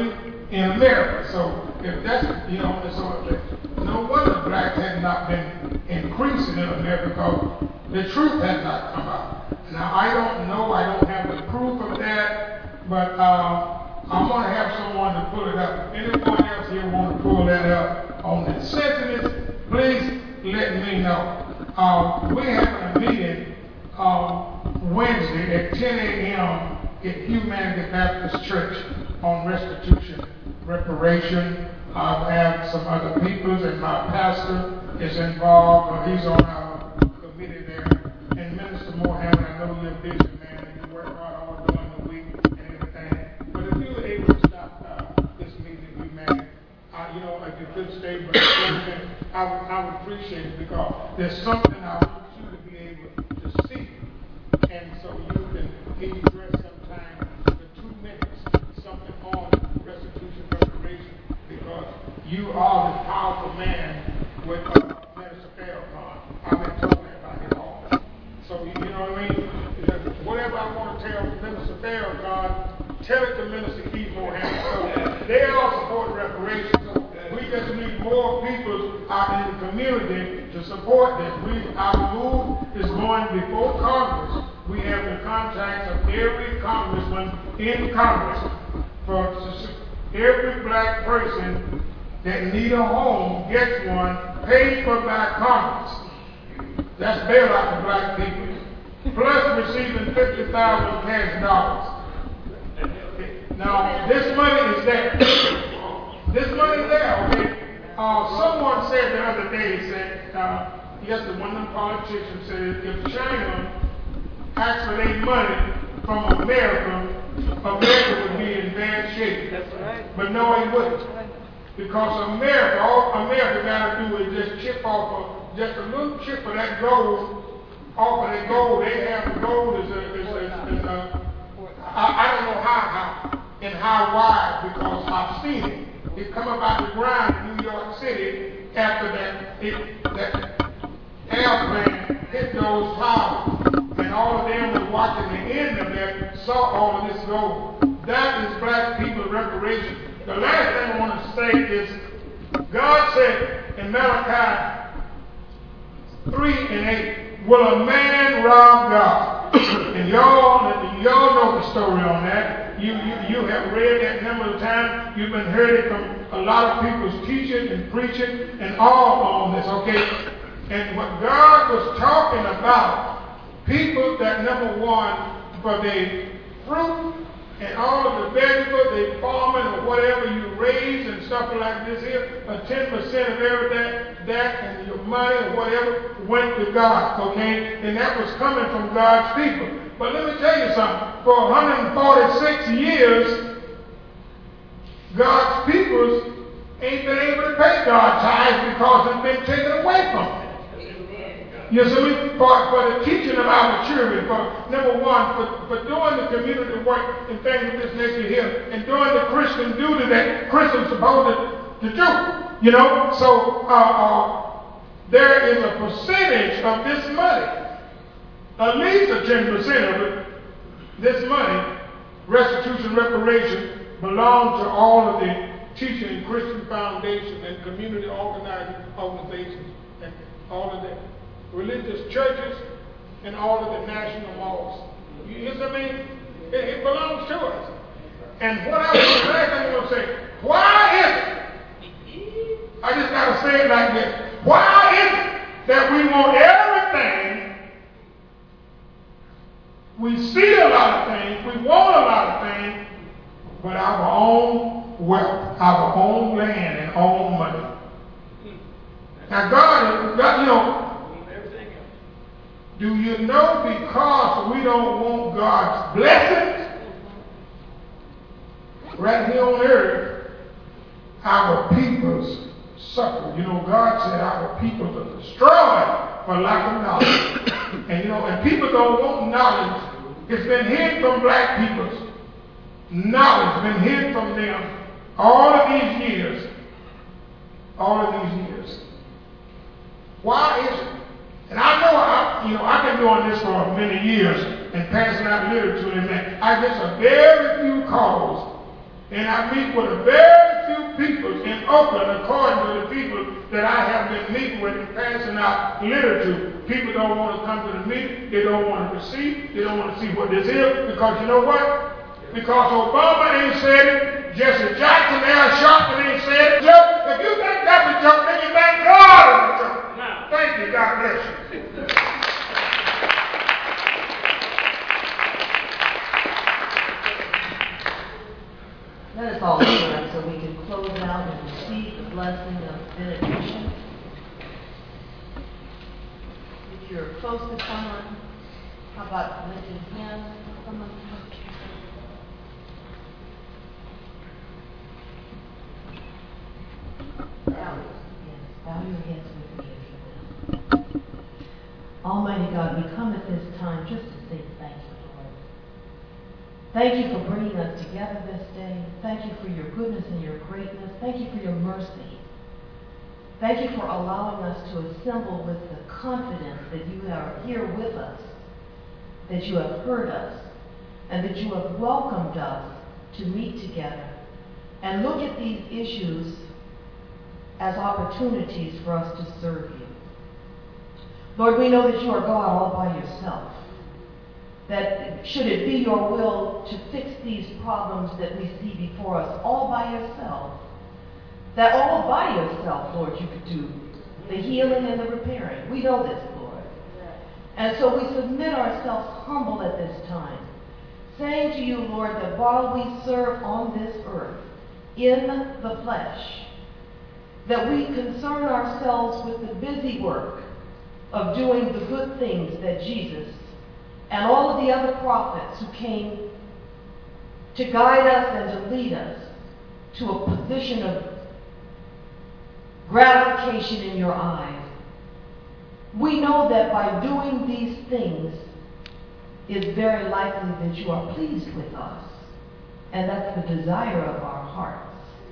in America. So if that's, you know, so no wonder blacks have not been increasing in America because the truth has not come out. Now, I don't know, I don't have the proof of that, but uh, I'm going to have someone to pull it up. If anyone else here want to pull that up on the sensitive, please let me know. Uh, we're having a meeting um, Wednesday at ten A M at Humanity Baptist Church on restitution, reparation. I have some other peoples, and my pastor is involved, or he's on our committee there. And Minister Mohammed, I know you're a busy man, and you work hard all during the week and everything. But if you were able to stop uh, this meeting, you man, uh, you know, if you could stay, but I would, I would appreciate it because there's something I want you to be able to see, and so you can address sometime for two minutes something on restitution, reparation, because you are the powerful man with uh, Minister Farrakhan. I've been talking about it all. So, you know what I mean? Whatever I want to tell Minister Farrakhan, tell it to Minister Keith Mohammed. So they all support reparations. So we just need more people out in the community to support this. We, our move is going before Congress. We have the contacts of every congressman in Congress for every black person that need a home gets one paid for by Congress. That's bailout for black people. Plus receiving fifty thousand cash dollars. Now, this money is there. This money is there, okay? Uh, someone said the other day, said, uh, yes, one of the politicians said, if China asked for their money from America, America would be in bad shape. That's right. But no, it wouldn't. Because America, all America got to do is just chip off of, just a little chip of that gold, off of that gold. They have the gold is a, is a, is a I, I don't know how, how, and how wide, because I've seen it. It come up out the ground in New York City after that, it, that airplane hit those towers. And all of them was watching the end of that, saw all of this gold. That is black people reparation. The last thing I want to say is, God said in Malachi three and eight, will a man rob God? And y'all, y'all know the story on that. You, you, you have read that number of times. You've been heard it from a lot of people's teaching and preaching and all on this, okay? And what God was talking about, people that, number one, for their fruit and all of the vegetables, they farming or whatever you raise and stuff like this here, a ten percent of everything, that and your money or whatever went to God, okay? And that was coming from God's people. But let me tell you something. For one hundred forty-six years, God's people ain't been able to pay God tithes because it's been taken away from them. You see me? For, for the teaching of our children, for number one, for, for doing the community work and things of this nature here, and doing the Christian duty that Christians supposed to, to do. You know? So, uh, uh, there is a percentage of this money, at least a ten percent of it, this money, restitution, reparation, belongs to all of the teaching and Christian foundation and community organizing organizations and all of that. Religious churches and all of the national mosques. You hear what I mean? It, it belongs to us. And what I was last thing I'm going to say, why is it? I just got to say it like this. Why is it that we want everything? We see a lot of things, we want a lot of things, but our own wealth, our own land and own money. Now God, God, you know, do you know because we don't want God's blessings right here on earth, our peoples suffer. You know, God said our peoples are destroyed for lack of knowledge. And you know, and people don't want knowledge. It's been hid from black peoples. Knowledge been hid from them all of these years. All of these years. Why is it? And I know, I, you know, I've been doing this for many years and passing out literature and that. I get a very few calls And I meet with a very few people in Oakland, according to the people that I have been meeting with and passing out literature. People don't want to come to the meeting. They don't want to receive. They don't want to see what this is. Because you know what? Because Obama ain't said it. Jesse Jackson, Al Sharpton ain't said it. Joke. If you think that's a joke, then you thank God it's a joke. No. Thank you. God bless you. Let us all stand so we can close out and receive the blessing of benediction. If you're close to someone, how about lifting hands? Someone bow, yes, bow your heads with me if you will. Almighty God, we come at this time just to say thank you. Thank you for bringing us together this day. Thank you for your goodness and your greatness. Thank you for your mercy. Thank you for allowing us to assemble with the confidence that you are here with us, that you have heard us, and that you have welcomed us to meet together and look at these issues as opportunities for us to serve you. Lord, we know that you are God all by yourself. That should it be your will to fix these problems that we see before us all by yourself, that all by yourself, Lord, you could do the healing and the repairing. We know this, Lord. And so we submit ourselves humble at this time, saying to you, Lord, that while we serve on this earth in the flesh, that we concern ourselves with the busy work of doing the good things that Jesus and all of the other prophets who came to guide us and to lead us to a position of gratification in your eyes. We know that by doing these things, it's very likely that you are pleased with us. And that's the desire of our hearts.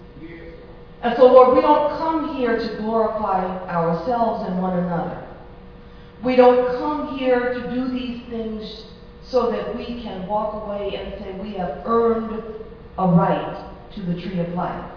And so, Lord, we don't come here to glorify ourselves and one another. We don't come here to do these things so that we can walk away and say we have earned a right to the tree of life.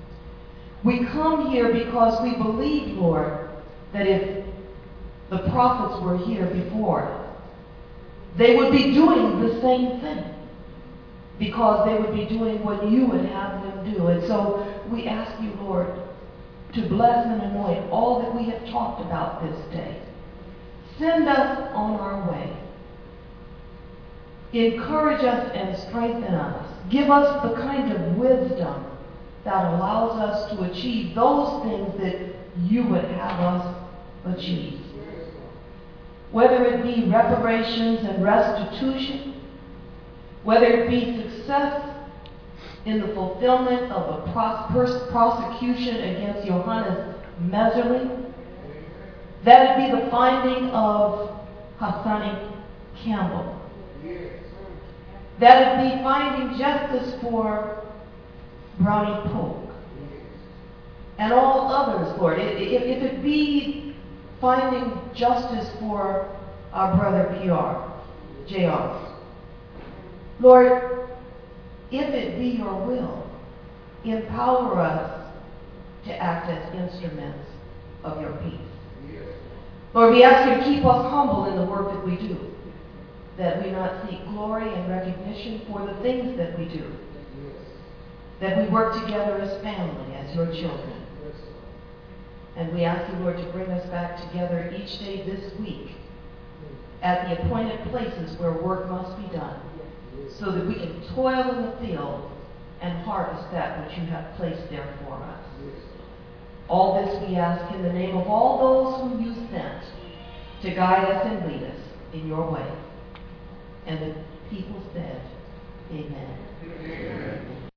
We come here because we believe, Lord, that if the prophets were here before us, they would be doing the same thing, because they would be doing what you would have them do. And so we ask you, Lord, to bless and anoint all that we have talked about this day. Send us on our way. Encourage us and strengthen us. Give us the kind of wisdom that allows us to achieve those things that you would have us achieve. Whether it be reparations and restitution, whether it be success in the fulfillment of a pros- prosecution against Johannes Meserly, that it be the finding of Hassani Campbell, that it be finding justice for Brownie Polk, and all others, Lord. If, if it be finding justice for our brother P R, J R, Lord, if it be your will, empower us to act as instruments of your peace. Lord, we ask you to keep us humble in the work that we do, that we not seek glory and recognition for the things that we do, that we work together as family, as your children. And we ask you, Lord, to bring us back together each day this week at the appointed places where work must be done, so that we can toil in the field and harvest that which you have placed there for us. All this we ask in the name of all those whom you sent to guide us and lead us in your way. And the people said, Amen. Amen.